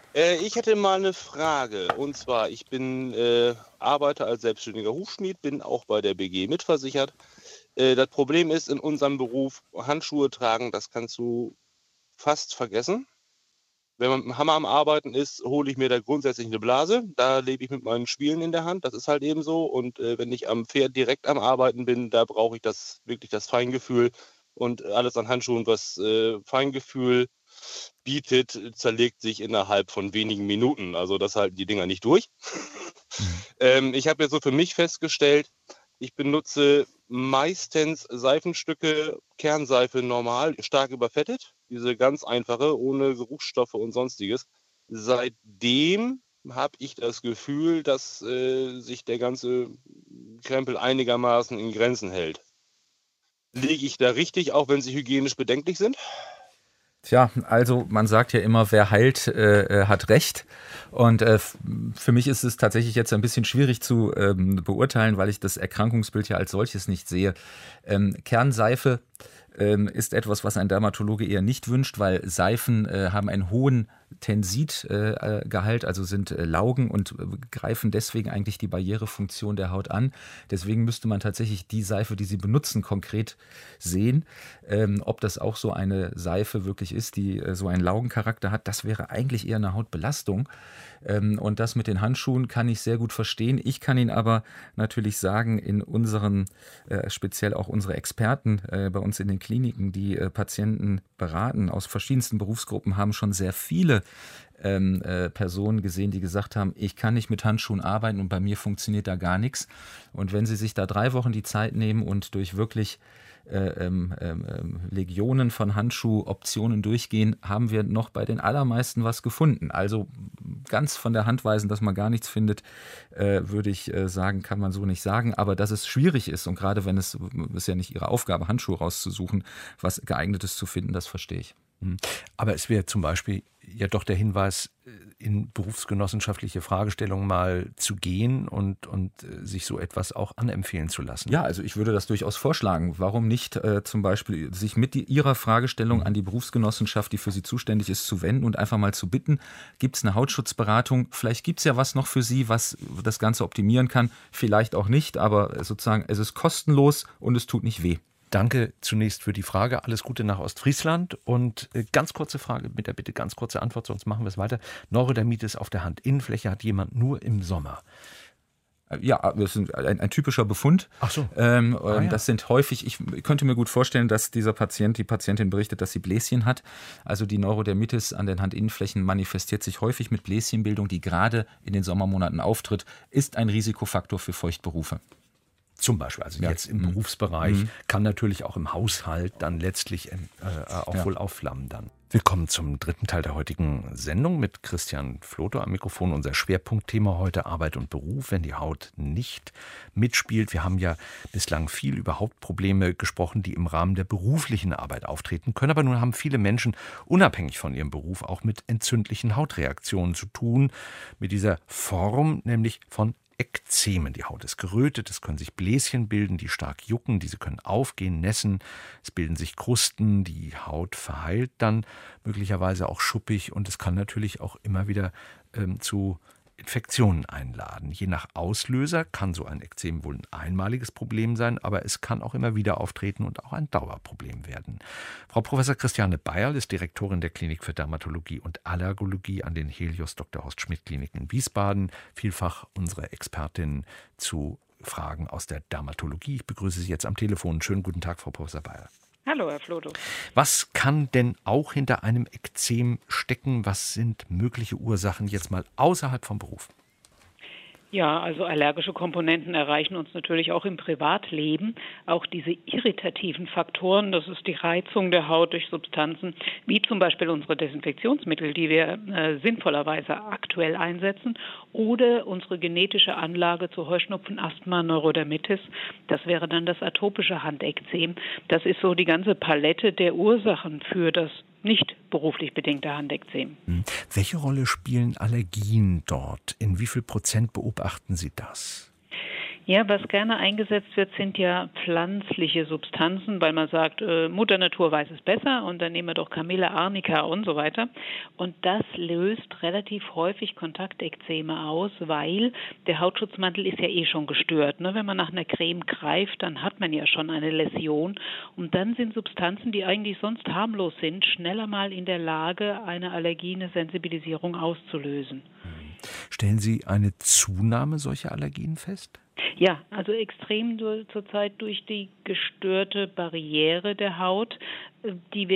Ich hätte mal eine Frage. Und zwar, ich bin arbeite als selbstständiger Hufschmied, bin auch bei der BG mitversichert. Das Problem ist in unserem Beruf, Handschuhe tragen, das kannst du fast vergessen. Wenn man mit dem Hammer am Arbeiten ist, hole ich mir da grundsätzlich eine Blase. Da lebe ich mit meinen Spielen in der Hand. Das ist halt eben so. Und wenn ich am Pferd direkt am Arbeiten bin, da brauche ich wirklich das Feingefühl. Und alles an Handschuhen, was Feingefühl bietet, zerlegt sich innerhalb von wenigen Minuten. Also das halten die Dinger nicht durch. Ich habe jetzt so für mich festgestellt, ich benutze meistens Seifenstücke, Kernseife normal, stark überfettet. Diese ganz einfache, ohne Geruchsstoffe und sonstiges. Seitdem habe ich das Gefühl, dass sich der ganze Krempel einigermaßen in Grenzen hält. Liege ich da richtig, auch wenn sie hygienisch bedenklich sind?
Tja, also man sagt ja immer, wer heilt, hat Recht. Und für mich ist es tatsächlich jetzt ein bisschen schwierig zu beurteilen, weil ich das Erkrankungsbild ja als solches nicht sehe. Kernseife ist etwas, was ein Dermatologe eher nicht wünscht, weil Seifen haben einen hohen Tensitgehalt, also sind Laugen und greifen deswegen eigentlich die Barrierefunktion der Haut an. Deswegen müsste man tatsächlich die Seife, die Sie benutzen, konkret sehen. Ob das auch so eine Seife wirklich ist, die so einen Laugencharakter hat, das wäre eigentlich eher eine Hautbelastung. Und das mit den Handschuhen kann ich sehr gut verstehen. Ich kann Ihnen aber natürlich sagen, in unseren, speziell auch unsere Experten bei uns in den Kliniken, die Patienten beraten aus verschiedensten Berufsgruppen, haben schon sehr viele Personen gesehen, die gesagt haben, ich kann nicht mit Handschuhen arbeiten und bei mir funktioniert da gar nichts. Und wenn Sie sich da 3 Wochen die Zeit nehmen und durch wirklich Legionen von Handschuhoptionen durchgehen, haben wir noch bei den allermeisten was gefunden. Also ganz von der Hand weisen, dass man gar nichts findet, würde ich sagen, kann man so nicht sagen. Aber dass es schwierig ist und gerade wenn es ist ja nicht Ihre Aufgabe, Handschuhe rauszusuchen, was Geeignetes zu finden, das verstehe ich.
Aber es wäre zum Beispiel ja doch der Hinweis, in berufsgenossenschaftliche Fragestellungen mal zu gehen und sich so etwas auch anempfehlen zu lassen.
Ja, also ich würde das durchaus vorschlagen. Warum nicht zum Beispiel sich mit Ihrer Fragestellung an die Berufsgenossenschaft, die für Sie zuständig ist, zu wenden und einfach mal zu bitten, gibt es eine Hautschutzberatung? Vielleicht gibt es ja was noch für Sie, was das Ganze optimieren kann. Vielleicht auch nicht, aber sozusagen es ist kostenlos und es tut nicht weh.
Danke zunächst für die Frage. Alles Gute nach Ostfriesland. Und ganz kurze Frage mit der Bitte, ganz kurze Antwort, sonst machen wir es weiter. Neurodermitis auf der Handinnenfläche hat jemand nur im Sommer.
Ja, das ist ein typischer Befund.
Ach so.
Ja. Das sind häufig, ich könnte mir gut vorstellen, dass die Patientin berichtet, dass sie Bläschen hat. Also die Neurodermitis an den Handinnenflächen manifestiert sich häufig mit Bläschenbildung, die gerade in den Sommermonaten auftritt, ist ein Risikofaktor für Feuchtberufe.
Zum Beispiel, also jetzt im Berufsbereich, kann natürlich auch im Haushalt dann letztlich auch wohl aufflammen dann. Willkommen zum 3. Teil der heutigen Sendung mit Christian Floto am Mikrofon. Unser Schwerpunktthema heute Arbeit und Beruf, wenn die Haut nicht mitspielt. Wir haben ja bislang viel über Hautprobleme gesprochen, die im Rahmen der beruflichen Arbeit auftreten können. Aber nun haben viele Menschen unabhängig von ihrem Beruf auch mit entzündlichen Hautreaktionen zu tun. Mit dieser Form, nämlich von Ekzemen. Die Haut ist gerötet, es können sich Bläschen bilden, die stark jucken, diese können aufgehen, nässen, es bilden sich Krusten, die Haut verheilt dann möglicherweise auch schuppig und es kann natürlich auch immer wieder zu Infektionen einladen. Je nach Auslöser kann so ein Ekzem wohl ein einmaliges Problem sein, aber es kann auch immer wieder auftreten und auch ein Dauerproblem werden. Frau Professor Christiane Beierl ist Direktorin der Klinik für Dermatologie und Allergologie an den Helios Dr. Horst Schmidt Kliniken in Wiesbaden, vielfach unsere Expertin zu Fragen aus der Dermatologie. Ich begrüße Sie jetzt am Telefon. Schönen guten Tag, Frau Professor Beierl.
Hallo, Herr Floto.
Was kann denn auch hinter einem Ekzem stecken? Was sind mögliche Ursachen jetzt mal außerhalb vom Beruf?
Ja, also allergische Komponenten erreichen uns natürlich auch im Privatleben. Auch diese irritativen Faktoren, das ist die Reizung der Haut durch Substanzen, wie zum Beispiel unsere Desinfektionsmittel, die wir sinnvollerweise aktuell einsetzen, oder unsere genetische Anlage zu Heuschnupfen, Asthma, Neurodermitis. Das wäre dann das atopische Handekzem. Das ist so die ganze Palette der Ursachen für das nicht beruflich bedingte Handekzem.
Welche Rolle spielen Allergien dort? In wie viel Prozent beobachten Sie das?
Ja, was gerne eingesetzt wird, sind ja pflanzliche Substanzen, weil man sagt, Mutter Natur weiß es besser und dann nehmen wir doch Kamille, Arnika und so weiter. Und das löst relativ häufig Kontaktekzeme aus, weil der Hautschutzmantel ist ja eh schon gestört. Ne? Wenn man nach einer Creme greift, dann hat man ja schon eine Läsion. Und dann sind Substanzen, die eigentlich sonst harmlos sind, schneller mal in der Lage, eine Allergie, eine Sensibilisierung auszulösen.
Stellen Sie eine Zunahme solcher Allergien fest?
Ja, also extrem zurzeit durch die gestörte Barriere der Haut, die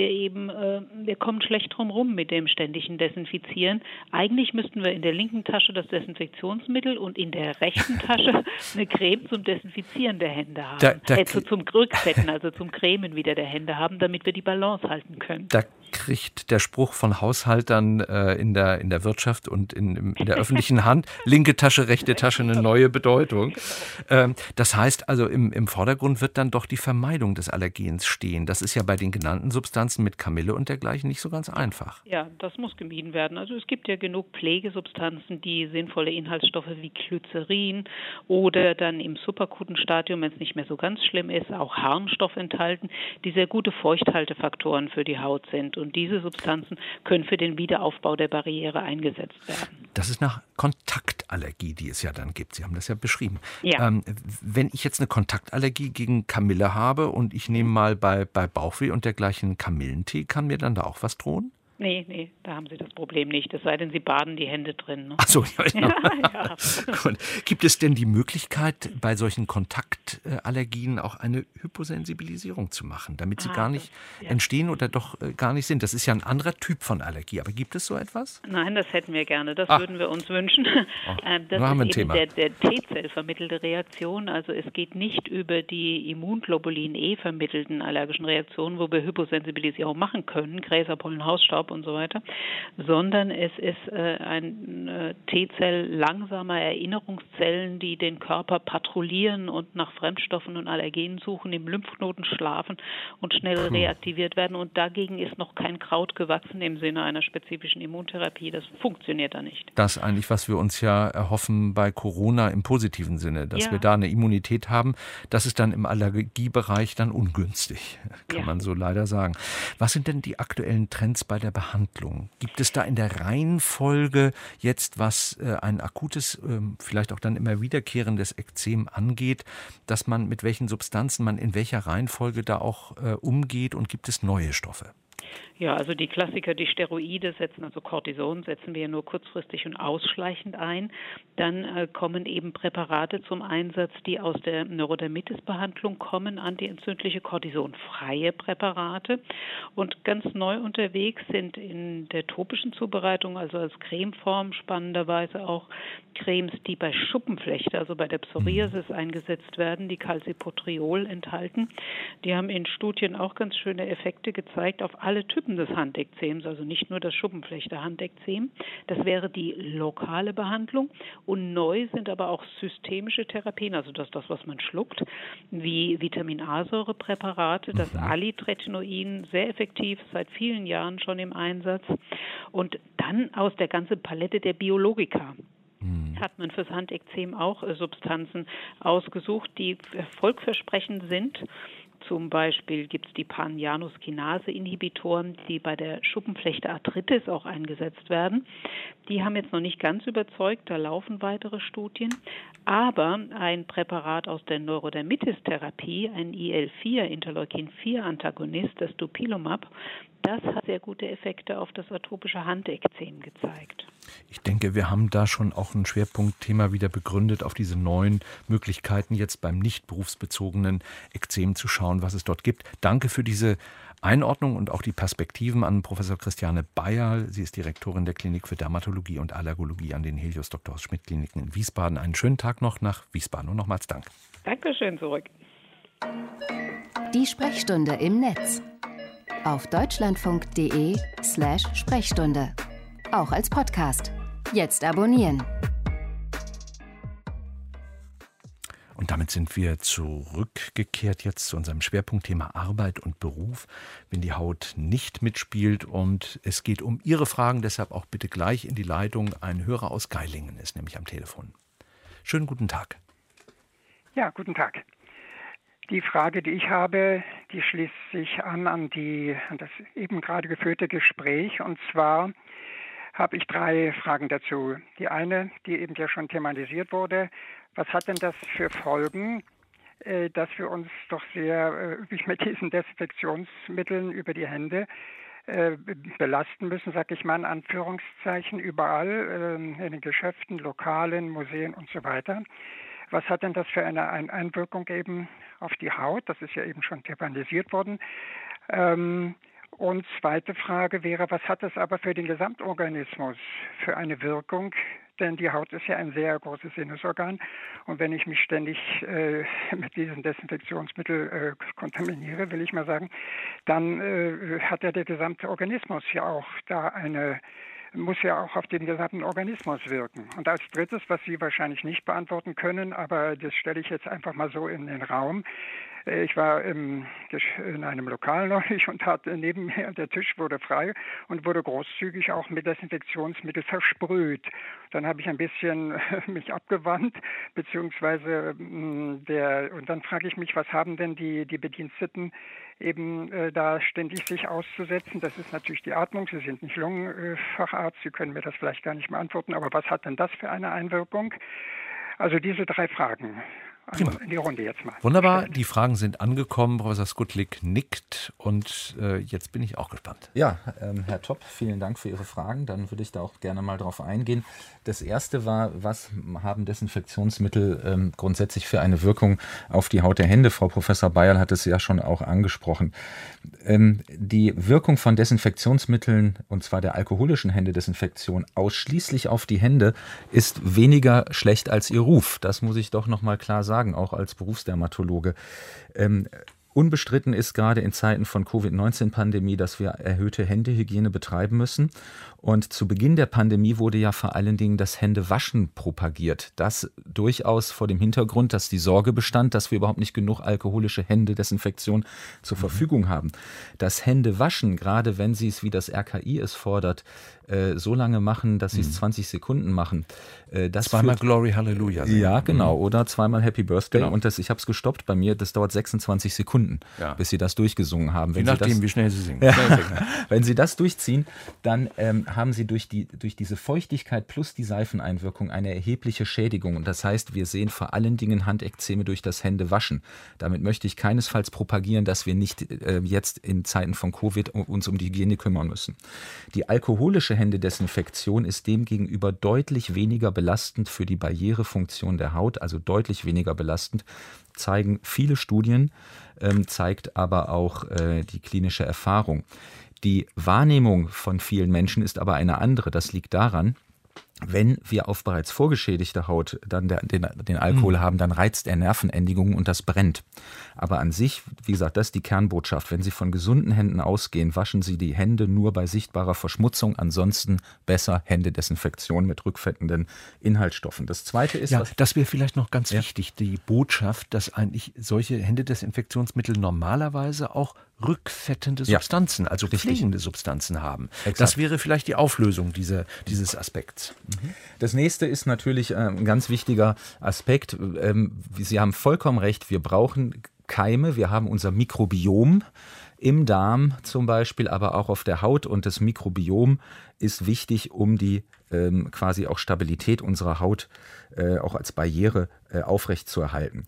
wir kommen schlecht drum rum mit dem ständigen Desinfizieren. Eigentlich müssten wir in der linken Tasche das Desinfektionsmittel und in der rechten Tasche eine Creme zum Desinfizieren der Hände haben. Zum Rückfetten, also zum Cremen wieder der Hände haben, damit wir die Balance halten können.
Da kriegt der Spruch von Haushaltern in der Wirtschaft und in der öffentlichen Hand, linke Tasche, rechte Tasche, eine neue Bedeutung. Das heißt also, im Vordergrund wird dann doch die Vermeidung des Allergens stehen. Das ist ja bei den genannten Substanzen mit Kamille und dergleichen nicht so ganz einfach.
Ja, das muss gemieden werden. Also es gibt ja genug Pflegesubstanzen, die sinnvolle Inhaltsstoffe wie Glycerin oder dann im superakuten Stadium, wenn es nicht mehr so ganz schlimm ist, auch Harnstoff enthalten, die sehr gute Feuchthaltefaktoren für die Haut sind. Und diese Substanzen können für den Wiederaufbau der Barriere eingesetzt werden.
Das ist eine Kontaktallergie, die es ja dann gibt. Sie haben das ja beschrieben.
Ja.
Wenn ich jetzt eine Kontaktallergie gegen Kamille habe und ich nehme mal bei Bauchweh und dergleichen Kamillentee, kann mir dann da auch was drohen?
Nee, da haben Sie das Problem nicht. Es sei denn, Sie baden die Hände drin. Ne?
Ach so, ja.
Ja.
Gut. Gibt es denn die Möglichkeit, bei solchen Kontaktallergien auch eine Hyposensibilisierung zu machen, damit sie gar nicht entstehen oder doch gar nicht sind? Das ist ja ein anderer Typ von Allergie. Aber gibt es so etwas?
Nein, das hätten wir gerne. Das würden wir uns wünschen. Das ist eben der T-Zell vermittelte Reaktion. Also es geht nicht über die Immunglobulin E vermittelten allergischen Reaktionen, wo wir Hyposensibilisierung machen können, Gräserpollen, Hausstaub und so weiter, sondern es ist ein T-Zell langsamer Erinnerungszellen, die den Körper patrouillieren und nach Fremdstoffen und Allergenen suchen, im Lymphknoten schlafen und schnell reaktiviert werden. Und dagegen ist noch kein Kraut gewachsen im Sinne einer spezifischen Immuntherapie. Das funktioniert da nicht.
Das ist eigentlich, was wir uns ja erhoffen bei Corona im positiven Sinne, dass wir da eine Immunität haben. Das ist dann im Allergiebereich dann ungünstig, kann man so leider sagen. Was sind denn die aktuellen Trends bei der Behandlung? Gibt es da in der Reihenfolge jetzt, was ein akutes, vielleicht auch dann immer wiederkehrendes Ekzem angeht, dass man mit welchen Substanzen man in welcher Reihenfolge da auch umgeht und gibt es neue Stoffe?
Ja, also die Klassiker, die Steroide setzen, also Cortison setzen wir nur kurzfristig und ausschleichend ein. Dann kommen eben Präparate zum Einsatz, die aus der Neurodermitis-Behandlung kommen, antientzündliche Cortisonfreie Präparate. Und ganz neu unterwegs sind in der topischen Zubereitung, also als Cremeform spannenderweise auch Cremes, die bei Schuppenflechte, also bei der Psoriasis eingesetzt werden, die Calcipotriol enthalten. Die haben in Studien auch ganz schöne Effekte gezeigt auf alle Typen des Handekzems, also nicht nur das Schuppenflechte-Handekzem. Das wäre die lokale Behandlung. Und neu sind aber auch systemische Therapien, also das, was man schluckt, wie Vitamin-A-Säure-Präparate, das Alitretinoin, sehr effektiv, seit vielen Jahren schon im Einsatz. Und dann aus der ganzen Palette der Biologika hat man fürs Handekzem auch Substanzen ausgesucht, die erfolgversprechend sind. Zum Beispiel gibt es die Pan-Janus-Kinase-Inhibitoren, die bei der Schuppenflechte-Arthritis auch eingesetzt werden. Die haben jetzt noch nicht ganz überzeugt, da laufen weitere Studien. Aber ein Präparat aus der Neurodermitis-Therapie, ein IL-4, Interleukin-4-Antagonist, das Dupilumab, das hat sehr gute Effekte auf das atopische Handekzem gezeigt.
Ich denke, wir haben da schon auch ein Schwerpunktthema wieder begründet, auf diese neuen Möglichkeiten jetzt beim nicht berufsbezogenen Ekzem zu schauen, was es dort gibt. Danke für diese Einordnung und auch die Perspektiven an Professor Christiane Bayer. Sie ist Direktorin der Klinik für Dermatologie und Allergologie an den Helios Dr. Schmidt Kliniken in Wiesbaden. Einen schönen Tag noch nach Wiesbaden und nochmals Dank.
Dankeschön zurück.
Die Sprechstunde im Netz. Auf deutschlandfunk.de/Sprechstunde. Auch als Podcast. Jetzt abonnieren.
Und damit sind wir zurückgekehrt jetzt zu unserem Schwerpunktthema Arbeit und Beruf, wenn die Haut nicht mitspielt. Und es geht um Ihre Fragen, deshalb auch bitte gleich in die Leitung. Ein Hörer aus Geilingen ist nämlich am Telefon. Schönen guten Tag.
Ja, guten Tag. Die Frage, die ich habe, die schließt sich an das eben gerade geführte Gespräch. Und zwar habe ich 3 Fragen dazu. Die eine, die eben ja schon thematisiert wurde: Was hat denn das für Folgen, dass wir uns doch sehr üppig mit diesen Desinfektionsmitteln über die Hände belasten müssen, sage ich mal in Anführungszeichen, überall in den Geschäften, Lokalen, Museen und so weiter. Was hat denn das für eine Einwirkung eben auf die Haut? Das ist ja eben schon thematisiert worden. Und zweite Frage wäre, was hat das aber für den Gesamtorganismus für eine Wirkung? Denn die Haut ist ja ein sehr großes Sinnesorgan. Und wenn ich mich ständig mit diesen Desinfektionsmitteln kontaminiere, will ich mal sagen, dann hat ja der gesamte Organismus ja auch muss ja auch auf den gesamten Organismus wirken. Und als drittes, was Sie wahrscheinlich nicht beantworten können, aber das stelle ich jetzt einfach mal so in den Raum. Ich war in einem Lokal neulich und neben mir, der Tisch wurde frei und wurde großzügig auch mit Desinfektionsmittel versprüht. Dann habe ich ein bisschen mich abgewandt, beziehungsweise und dann frage ich mich, was haben denn die Bediensteten eben da ständig sich auszusetzen? Das ist natürlich die Atmung. Sie sind nicht Lungenfacharzt, Sie können mir das vielleicht gar nicht beantworten, aber was hat denn das für eine Einwirkung? Also diese 3 Fragen. In die Runde jetzt mal.
Wunderbar, die Fragen sind angekommen. Professor Skutlik nickt und jetzt bin ich auch gespannt.
Ja, Herr Topp, vielen Dank für Ihre Fragen. Dann würde ich da auch gerne mal drauf eingehen. Das erste war, was haben Desinfektionsmittel grundsätzlich für eine Wirkung auf die Haut der Hände? Frau Professor Beierl hat es ja schon auch angesprochen. Die Wirkung von Desinfektionsmitteln, und zwar der alkoholischen Händedesinfektion, ausschließlich auf die Hände, ist weniger schlecht als ihr Ruf. Das muss ich doch noch mal klar sagen, auch als Berufsdermatologe. Unbestritten ist gerade in Zeiten von Covid-19-Pandemie, dass wir erhöhte Händehygiene betreiben müssen. Und zu Beginn der Pandemie wurde ja vor allen Dingen das Händewaschen propagiert. Das durchaus vor dem Hintergrund, dass die Sorge bestand, dass wir überhaupt nicht genug alkoholische Händedesinfektion zur Verfügung haben. Das Händewaschen, gerade wenn Sie es, wie das RKI es fordert, so lange machen, dass Sie es 20 Sekunden machen. Das
zweimal Glory Hallelujah.
Ja, genau. Oder zweimal Happy Birthday.
Genau.
Und ich habe es gestoppt bei mir. Das dauert 26 Sekunden, bis Sie das durchgesungen haben.
Je nachdem, wie schnell Sie singen.
Wenn Sie das durchziehen, dann haben Sie durch diese Feuchtigkeit plus die Seifeneinwirkung eine erhebliche Schädigung. Und das heißt, wir sehen vor allen Dingen Handekzeme durch das Händewaschen. Damit möchte ich keinesfalls propagieren, dass wir nicht jetzt in Zeiten von Covid uns um die Hygiene kümmern müssen. Die alkoholische Händedesinfektion ist demgegenüber deutlich weniger belastend für die Barrierefunktion der Haut, also deutlich weniger belastend, zeigen viele Studien, zeigt aber auch die klinische Erfahrung. Die Wahrnehmung von vielen Menschen ist aber eine andere. Das liegt daran, wenn wir auf bereits vorgeschädigter Haut dann den Alkohol haben, dann reizt er Nervenendigungen und das brennt. Aber an sich, wie gesagt, das ist die Kernbotschaft. Wenn Sie von gesunden Händen ausgehen, waschen Sie die Hände nur bei sichtbarer Verschmutzung. Ansonsten besser Händedesinfektion mit rückfettenden Inhaltsstoffen. Das Zweite ist...
Ja, das wäre vielleicht noch ganz wichtig, die Botschaft, dass eigentlich solche Händedesinfektionsmittel normalerweise auch rückfettende Substanzen, also pflegende Substanzen haben. Exakt. Das wäre vielleicht die Auflösung dieses Aspekts.
Das nächste ist natürlich ein ganz wichtiger Aspekt. Sie haben vollkommen recht, wir brauchen Keime, wir haben unser Mikrobiom im Darm zum Beispiel, aber auch auf der Haut. Und das Mikrobiom ist wichtig, um die quasi auch Stabilität unserer Haut auch als Barriere aufrechtzuerhalten.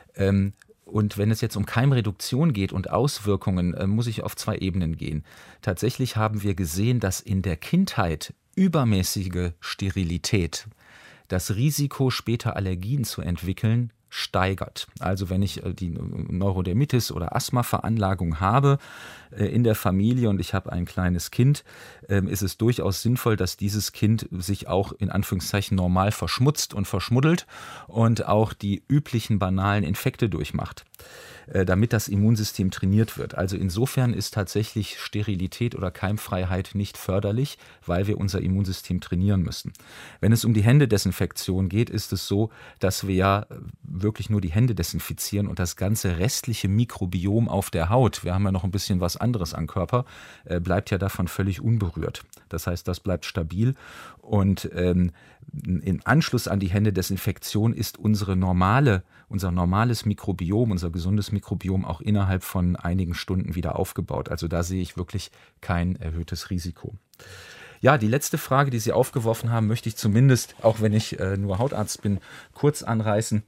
Und wenn es jetzt um Keimreduktion geht und Auswirkungen, muss ich auf 2 Ebenen gehen. Tatsächlich haben wir gesehen, dass in der Kindheit übermäßige Sterilität das Risiko, später Allergien zu entwickeln, steigert. Also wenn ich die Neurodermitis oder Asthma-Veranlagung habe in der Familie und ich habe ein kleines Kind, ist es durchaus sinnvoll, dass dieses Kind sich auch in Anführungszeichen normal verschmutzt und verschmuddelt und auch die üblichen banalen Infekte durchmacht, damit das Immunsystem trainiert wird. Also insofern ist tatsächlich Sterilität oder Keimfreiheit nicht förderlich, weil wir unser Immunsystem trainieren müssen. Wenn es um die Händedesinfektion geht, ist es so, dass wir ja wirklich nur die Hände desinfizieren und das ganze restliche Mikrobiom auf der Haut, wir haben ja noch ein bisschen was anderes am Körper, bleibt ja davon völlig unberührt. Das heißt, das bleibt stabil und im Anschluss an die Händedesinfektion ist unser normales Mikrobiom, unser gesundes Mikrobiom auch innerhalb von einigen Stunden wieder aufgebaut. Also da sehe ich wirklich kein erhöhtes Risiko. Ja, die letzte Frage, die Sie aufgeworfen haben, möchte ich zumindest, auch wenn ich nur Hautarzt bin, kurz anreißen.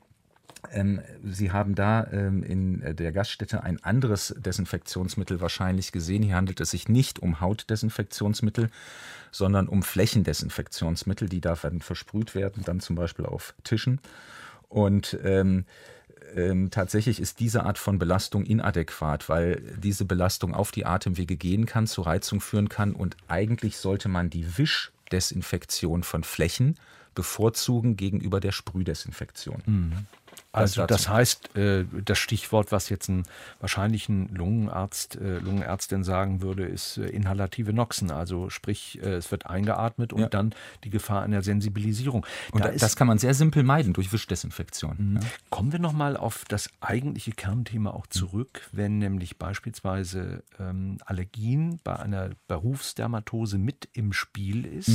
Sie haben da in der Gaststätte ein anderes Desinfektionsmittel wahrscheinlich gesehen. Hier handelt es sich nicht um Hautdesinfektionsmittel, sondern um Flächendesinfektionsmittel, die da versprüht werden, dann zum Beispiel auf Tischen. Und tatsächlich ist diese Art von Belastung inadäquat, weil diese Belastung auf die Atemwege gehen kann, zu Reizung führen kann und eigentlich sollte man die Wischdesinfektion von Flächen bevorzugen gegenüber der Sprühdesinfektion.
Also das heißt, das Stichwort, was jetzt wahrscheinlich ein Lungenärztin sagen würde, ist inhalative Noxen. Also sprich, es wird eingeatmet und dann die Gefahr einer Sensibilisierung.
Und das kann man sehr simpel meiden durch Wischdesinfektion.
Kommen wir nochmal auf das eigentliche Kernthema auch zurück, wenn nämlich beispielsweise Allergien bei einer Berufsdermatose mit im Spiel ist.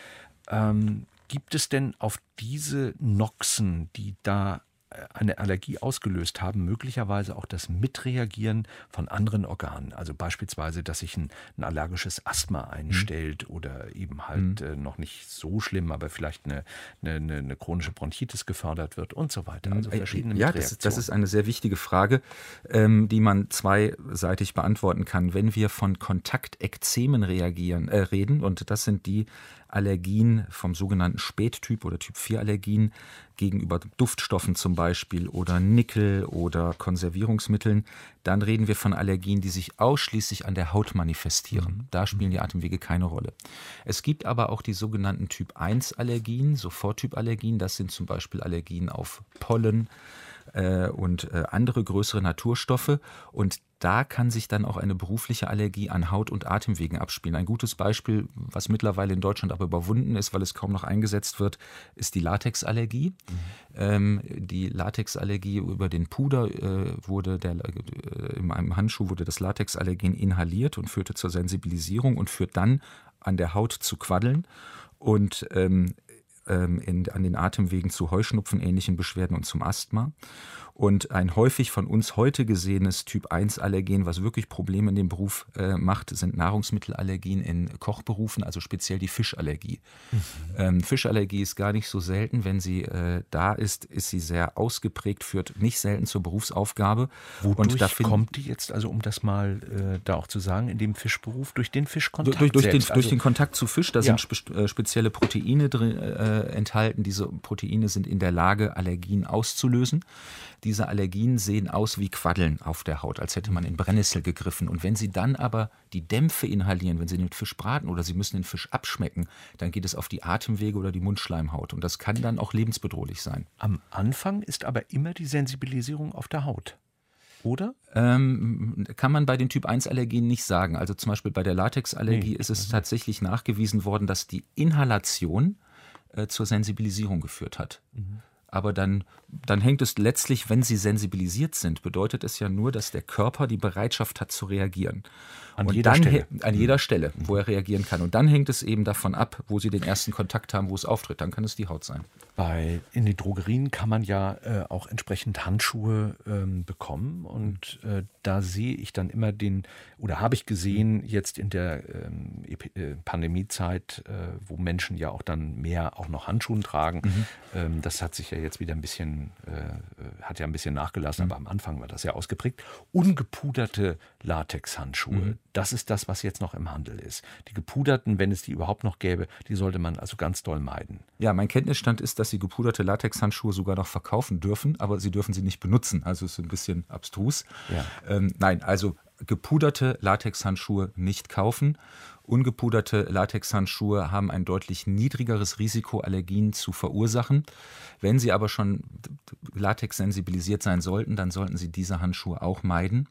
Gibt es denn auf diese Noxen, die da eine Allergie ausgelöst haben, möglicherweise auch das Mitreagieren von anderen Organen? Also beispielsweise, dass sich ein allergisches Asthma einstellt oder eben halt noch nicht so schlimm, aber vielleicht eine chronische Bronchitis gefördert wird und so weiter. Also verschiedene Mitreaktionen.
Das ist eine sehr wichtige Frage, die man zweiseitig beantworten kann. Wenn wir von Kontaktekzemen reden, und das sind die Allergien vom sogenannten Spättyp oder Typ 4 Allergien gegenüber Duftstoffen zum Beispiel oder Nickel oder Konservierungsmitteln, dann reden wir von Allergien, die sich ausschließlich an der Haut manifestieren. Da spielen die Atemwege keine Rolle. Es gibt aber auch die sogenannten Typ 1 Allergien, Soforttyp-Allergien, das sind zum Beispiel Allergien auf Pollen und andere größere Naturstoffe und da kann sich dann auch eine berufliche Allergie an Haut- und Atemwegen abspielen. Ein gutes Beispiel, was mittlerweile in Deutschland aber überwunden ist, weil es kaum noch eingesetzt wird, ist die Latexallergie. Die Latexallergie über den Puder im Handschuh wurde das Latexallergen inhaliert und führte zur Sensibilisierung und führt dann an der Haut zu Quaddeln und an den Atemwegen zu Heuschnupfen-ähnlichen Beschwerden und zum Asthma. Und ein häufig von uns heute gesehenes Typ-1-Allergen, was wirklich Probleme in dem Beruf macht, sind Nahrungsmittelallergien in Kochberufen, also speziell die Fischallergie. Fischallergie ist gar nicht so selten. Wenn sie da ist, ist sie sehr ausgeprägt, führt nicht selten zur Berufsaufgabe.
Wodurch kommt die jetzt, also um das mal da auch zu sagen, in dem Fischberuf? Durch den Fischkontakt
durch den Kontakt zu Fisch, da sind spezielle Proteine drin, enthalten. Diese Proteine sind in der Lage, Allergien auszulösen. Diese Allergien sehen aus wie Quaddeln auf der Haut, als hätte man in Brennnessel gegriffen. Und wenn Sie dann aber die Dämpfe inhalieren, wenn Sie den Fisch braten oder Sie müssen den Fisch abschmecken, dann geht es auf die Atemwege oder die Mundschleimhaut. Und das kann dann auch lebensbedrohlich sein.
Am Anfang ist aber immer die Sensibilisierung auf der Haut. Oder?
Kann man bei den Typ-1-Allergien nicht sagen. Also zum Beispiel bei der Latexallergie ist es tatsächlich nachgewiesen worden, dass die Inhalation zur Sensibilisierung geführt hat. Aber dann hängt es letztlich, wenn sie sensibilisiert sind, bedeutet es ja nur, dass der Körper die Bereitschaft hat zu reagieren. An jeder Stelle, wo er reagieren kann. Und dann hängt es eben davon ab, wo sie den ersten Kontakt haben, wo es auftritt. Dann kann es die Haut sein.
In den Drogerien kann man ja auch entsprechend Handschuhe bekommen. Und da sehe ich dann immer habe ich gesehen, jetzt in der Pandemiezeit, wo Menschen ja auch dann mehr auch noch Handschuhe tragen. Das hat sich ja jetzt wieder ein bisschen nachgelassen, aber am Anfang war das ja ausgeprägt. Ungepuderte Latexhandschuhe, das ist das, was jetzt noch im Handel ist. Die gepuderten, wenn es die überhaupt noch gäbe, die sollte man also ganz doll meiden.
Ja, mein Kenntnisstand ist, dass sie gepuderte Latexhandschuhe sogar noch verkaufen dürfen, aber sie dürfen sie nicht benutzen. Also ist ein bisschen abstrus. Ja. Nein, also gepuderte Latexhandschuhe nicht kaufen. Ungepuderte Latexhandschuhe haben ein deutlich niedrigeres Risiko, Allergien zu verursachen. Wenn sie aber schon Latex sensibilisiert sein sollten, dann sollten sie diese Handschuhe auch meiden.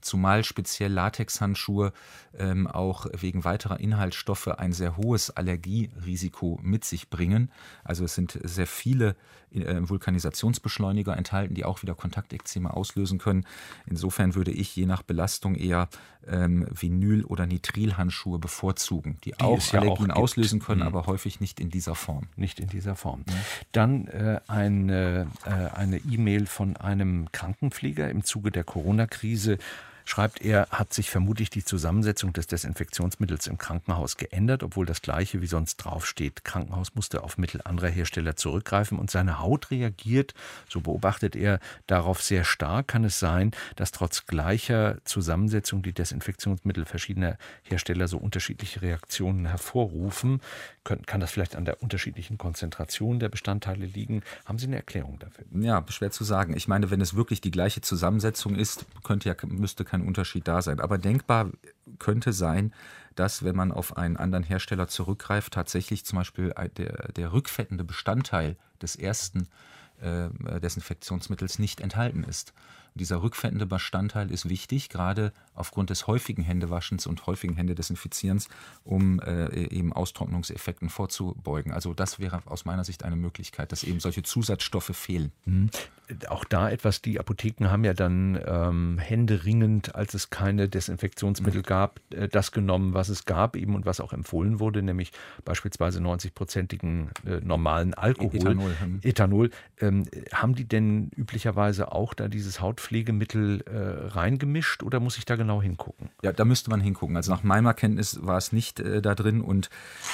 zumal speziell Latexhandschuhe auch wegen weiterer Inhaltsstoffe ein sehr hohes Allergierisiko mit sich bringen. Also es sind sehr viele Vulkanisationsbeschleuniger enthalten, die auch wieder Kontaktekzeme auslösen können. Insofern würde ich je nach Belastung eher Vinyl- oder Nitrilhandschuhe bevorzugen, die auch Allergien auslösen können, aber häufig nicht in dieser Form.
Nicht in dieser Form. Dann eine E-Mail von einem Krankenpfleger im Zuge der Corona-Krise. Schreibt er, hat sich vermutlich die Zusammensetzung des Desinfektionsmittels im Krankenhaus geändert, obwohl das Gleiche wie sonst draufsteht. Krankenhaus musste auf Mittel anderer Hersteller zurückgreifen und seine Haut reagiert, so beobachtet er, darauf sehr stark. Kann es sein, dass trotz gleicher Zusammensetzung die Desinfektionsmittel verschiedener Hersteller so unterschiedliche Reaktionen hervorrufen? Kann das vielleicht an der unterschiedlichen Konzentration der Bestandteile liegen? Haben Sie eine Erklärung dafür?
Ja, schwer zu sagen. Ich meine, wenn es wirklich die gleiche Zusammensetzung ist, müsste kein Unterschied da sein. Aber denkbar könnte sein, dass, wenn man auf einen anderen Hersteller zurückgreift, tatsächlich zum Beispiel der rückfettende Bestandteil des ersten Desinfektionsmittels nicht enthalten ist. Dieser rückfettende Bestandteil ist wichtig, gerade aufgrund des häufigen Händewaschens und häufigen Händedesinfizierens, um eben Austrocknungseffekten vorzubeugen. Also das wäre aus meiner Sicht eine Möglichkeit, dass eben solche Zusatzstoffe fehlen.
Auch da etwas, die Apotheken haben ja dann händeringend, als es keine Desinfektionsmittel gab, das genommen, was es gab eben und was auch empfohlen wurde, nämlich beispielsweise 90-prozentigen normalen Alkohol. Ethanol. Haben die denn üblicherweise auch da dieses Hautpflegemittel reingemischt oder muss ich da genau hingucken?
Ja, da müsste man hingucken. Also nach meiner Kenntnis war es nicht da drin und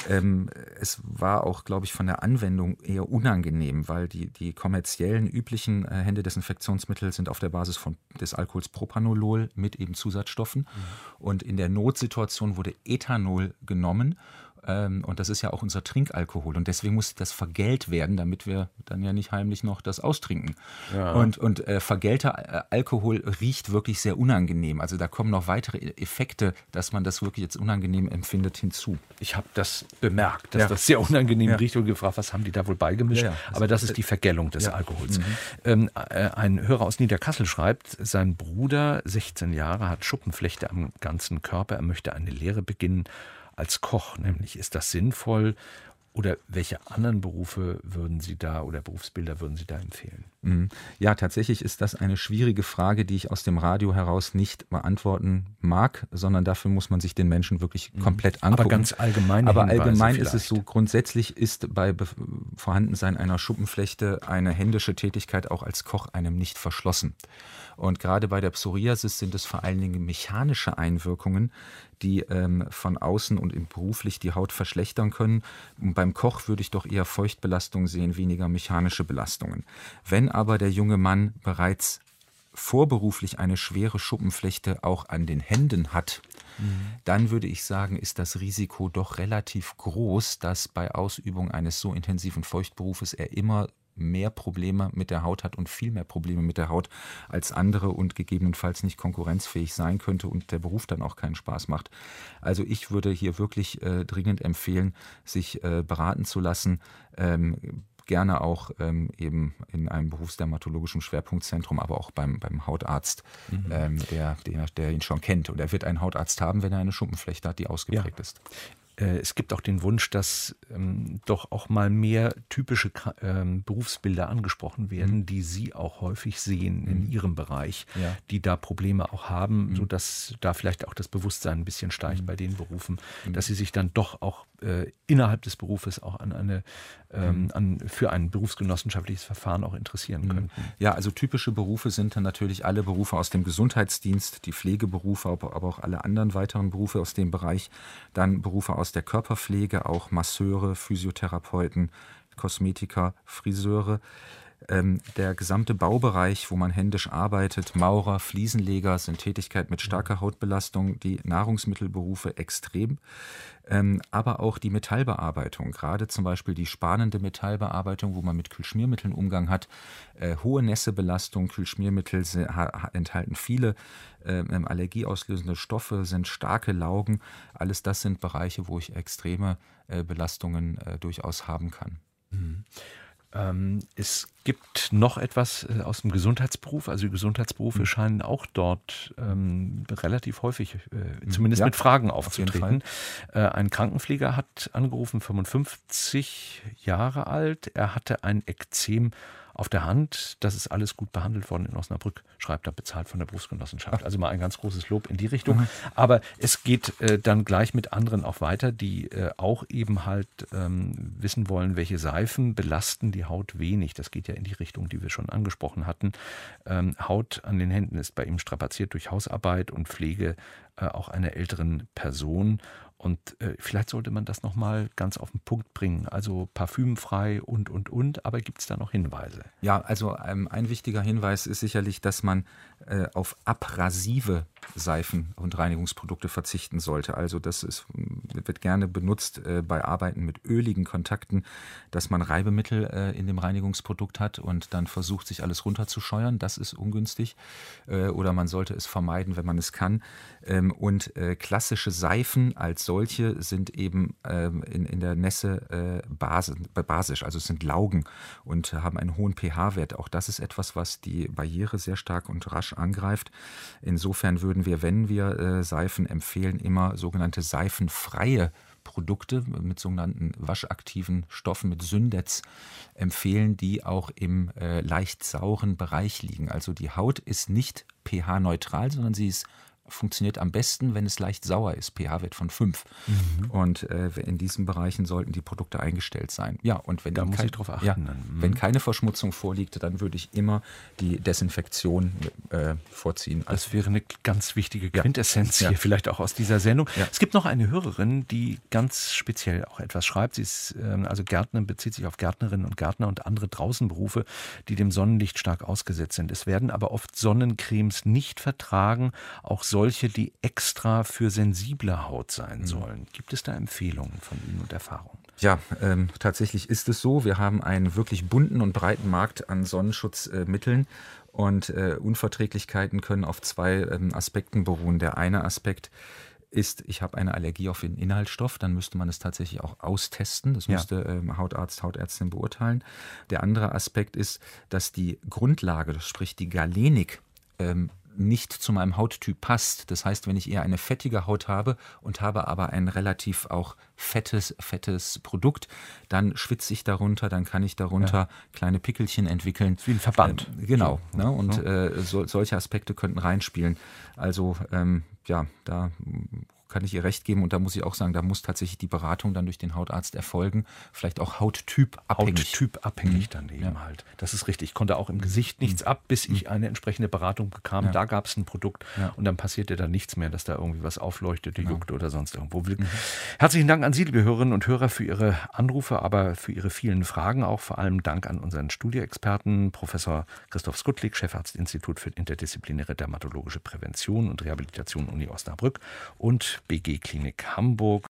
es war auch, glaube ich, von der Anwendung eher unangenehm, weil die kommerziellen, üblichen Händedesinfektionsmittel sind auf der Basis des Alkohols Propranolol mit eben Zusatzstoffen. Und in der Notsituation wurde Ethanol genommen. Und das ist ja auch unser Trinkalkohol. Und deswegen muss das vergällt werden, damit wir dann ja nicht heimlich noch das austrinken. Ja. Und vergällter Alkohol riecht wirklich sehr unangenehm. Also da kommen noch weitere Effekte, dass man das wirklich jetzt unangenehm empfindet, hinzu.
Ich habe das bemerkt, dass das sehr unangenehm riecht und gefragt, was haben die da wohl beigemischt? Ja. Aber das ist die Vergällung des Alkohols. Ein Hörer aus Niederkassel schreibt, sein Bruder, 16 Jahre, hat Schuppenflechte am ganzen Körper. Er möchte eine Lehre beginnen als Koch, nämlich. Ist das sinnvoll oder welche anderen Berufe würden Sie da oder Berufsbilder würden Sie da empfehlen?
Ja, tatsächlich ist das eine schwierige Frage, die ich aus dem Radio heraus nicht beantworten mag, sondern dafür muss man sich den Menschen wirklich komplett angucken.
Aber ganz allgemein.
Aber allgemein ist es so, grundsätzlich ist bei Vorhandensein einer Schuppenflechte eine händische Tätigkeit auch als Koch einem nicht verschlossen. Und gerade bei der Psoriasis sind es vor allen Dingen mechanische Einwirkungen, die von außen und beruflich die Haut verschlechtern können. Und beim Koch würde ich doch eher Feuchtbelastung sehen, weniger mechanische Belastungen. Wenn aber der junge Mann bereits vorberuflich eine schwere Schuppenflechte auch an den Händen hat, dann würde ich sagen, ist das Risiko doch relativ groß, dass bei Ausübung eines so intensiven Feuchtberufes er immer mehr Probleme mit der Haut hat und viel mehr Probleme mit der Haut als andere und gegebenenfalls nicht konkurrenzfähig sein könnte und der Beruf dann auch keinen Spaß macht. Also ich würde hier wirklich dringend empfehlen, sich beraten zu lassen, gerne auch eben in einem berufsdermatologischen Schwerpunktzentrum, aber auch beim Hautarzt, der ihn schon kennt. Und er wird einen Hautarzt haben, wenn er eine Schuppenflechte hat, die ausgeprägt ist.
Es gibt auch den Wunsch, dass doch auch mal mehr typische Berufsbilder angesprochen werden, die Sie auch häufig sehen in Ihrem Bereich, die da Probleme auch haben, sodass da vielleicht auch das Bewusstsein ein bisschen steigt bei den Berufen, dass sie sich dann doch auch innerhalb des Berufes auch für ein berufsgenossenschaftliches Verfahren auch interessieren könnten.
Ja, also typische Berufe sind dann natürlich alle Berufe aus dem Gesundheitsdienst, die Pflegeberufe, aber auch alle anderen weiteren Berufe aus dem Bereich, dann Berufe aus der Körperpflege, auch Masseure, Physiotherapeuten, Kosmetiker, Friseure. Der gesamte Baubereich, wo man händisch arbeitet, Maurer, Fliesenleger sind Tätigkeit mit starker Hautbelastung, die Nahrungsmittelberufe extrem, aber auch die Metallbearbeitung, gerade zum Beispiel die spanende Metallbearbeitung, wo man mit Kühlschmiermitteln Umgang hat, hohe Nässebelastung, Kühlschmiermittel enthalten viele allergieauslösende Stoffe, sind starke Laugen, alles das sind Bereiche, wo ich extreme Belastungen durchaus haben kann.
Es gibt noch etwas aus dem Gesundheitsberuf. Also die Gesundheitsberufe scheinen auch dort relativ häufig, zumindest mit Fragen aufzutreten. Ein Krankenpfleger hat angerufen, 55 Jahre alt. Er hatte ein Ekzem auf der Hand. Das ist alles gut behandelt worden in Osnabrück, schreibt er, bezahlt von der Berufsgenossenschaft. Also mal ein ganz großes Lob in die Richtung. Aber es geht dann gleich mit anderen auch weiter, die auch eben halt wissen wollen, welche Seifen belasten die Haut wenig. Das geht ja in die Richtung, die wir schon angesprochen hatten. Haut an den Händen ist bei ihm strapaziert durch Hausarbeit und Pflege auch einer älteren Person. Und vielleicht sollte man das nochmal ganz auf den Punkt bringen. Also parfümfrei und. Aber gibt es da noch Hinweise?
Ja, also ein wichtiger Hinweis ist sicherlich, dass man auf abrasive Seifen und Reinigungsprodukte verzichten sollte. Also wird gerne benutzt bei Arbeiten mit öligen Kontakten, dass man Reibemittel in dem Reinigungsprodukt hat und dann versucht, sich alles runterzuscheuern. Das ist ungünstig. Oder man sollte es vermeiden, wenn man es kann. Und klassische Seifen als solche sind eben in der Nässe basisch, also es sind Laugen und haben einen hohen pH-Wert. Auch das ist etwas, was die Barriere sehr stark und rasch angreift. Insofern würden wir, wenn wir Seifen empfehlen, immer sogenannte seifenfreie Produkte mit sogenannten waschaktiven Stoffen, mit Syndex empfehlen, die auch im leicht sauren Bereich liegen. Also die Haut ist nicht pH-neutral, sondern sie funktioniert am besten, wenn es leicht sauer ist, pH-Wert von 5. Und in diesen Bereichen sollten die Produkte eingestellt sein. Ja, und wenn
da muss ich drauf achten.
Wenn keine Verschmutzung vorliegt, dann würde ich immer die Desinfektion vorziehen.
Das wäre eine ganz wichtige Quintessenz hier vielleicht auch aus dieser Sendung. Ja. Es gibt noch eine Hörerin, die ganz speziell auch etwas schreibt. Sie ist also Gärtnerin, bezieht sich auf Gärtnerinnen und Gärtner und andere Draußenberufe, die dem Sonnenlicht stark ausgesetzt sind. Es werden aber oft Sonnencremes nicht vertragen, auch solche, die extra für sensible Haut sein sollen. Gibt es da Empfehlungen von Ihnen und Erfahrungen?
Ja, tatsächlich ist es so. Wir haben einen wirklich bunten und breiten Markt an Sonnenschutzmitteln und Unverträglichkeiten können auf zwei Aspekten beruhen. Der eine Aspekt ist, ich habe eine Allergie auf den Inhaltsstoff, dann müsste man es tatsächlich auch austesten. Das müsste Hautarzt, Hautärztin beurteilen. Der andere Aspekt ist, dass die Grundlage, sprich die Galenik, nicht zu meinem Hauttyp passt. Das heißt, wenn ich eher eine fettige Haut habe und habe aber ein relativ auch fettes Produkt, dann schwitze ich darunter, dann kann ich darunter kleine Pickelchen entwickeln.
Wie ein Verband.
Genau. So. Ne? Und solche Aspekte könnten reinspielen. Also da kann ich ihr recht geben und da muss ich auch sagen, da muss tatsächlich die Beratung dann durch den Hautarzt erfolgen, vielleicht auch hauttypabhängig dann eben halt.
Das ist richtig. Ich konnte auch im Gesicht nichts ab, bis ich eine entsprechende Beratung bekam. Ja. Da gab es ein Produkt und dann passierte da nichts mehr, dass da irgendwie was aufleuchtete, juckte oder sonst irgendwo. Herzlichen Dank an Sie, liebe Hörerinnen und Hörer, für Ihre Anrufe, aber für Ihre vielen Fragen auch. Vor allem Dank an unseren Studioexperten, Professor Christoph Skutlik, Chefarzt Institut für interdisziplinäre dermatologische Prävention und Rehabilitation Uni Osnabrück und BG Klinik Hamburg.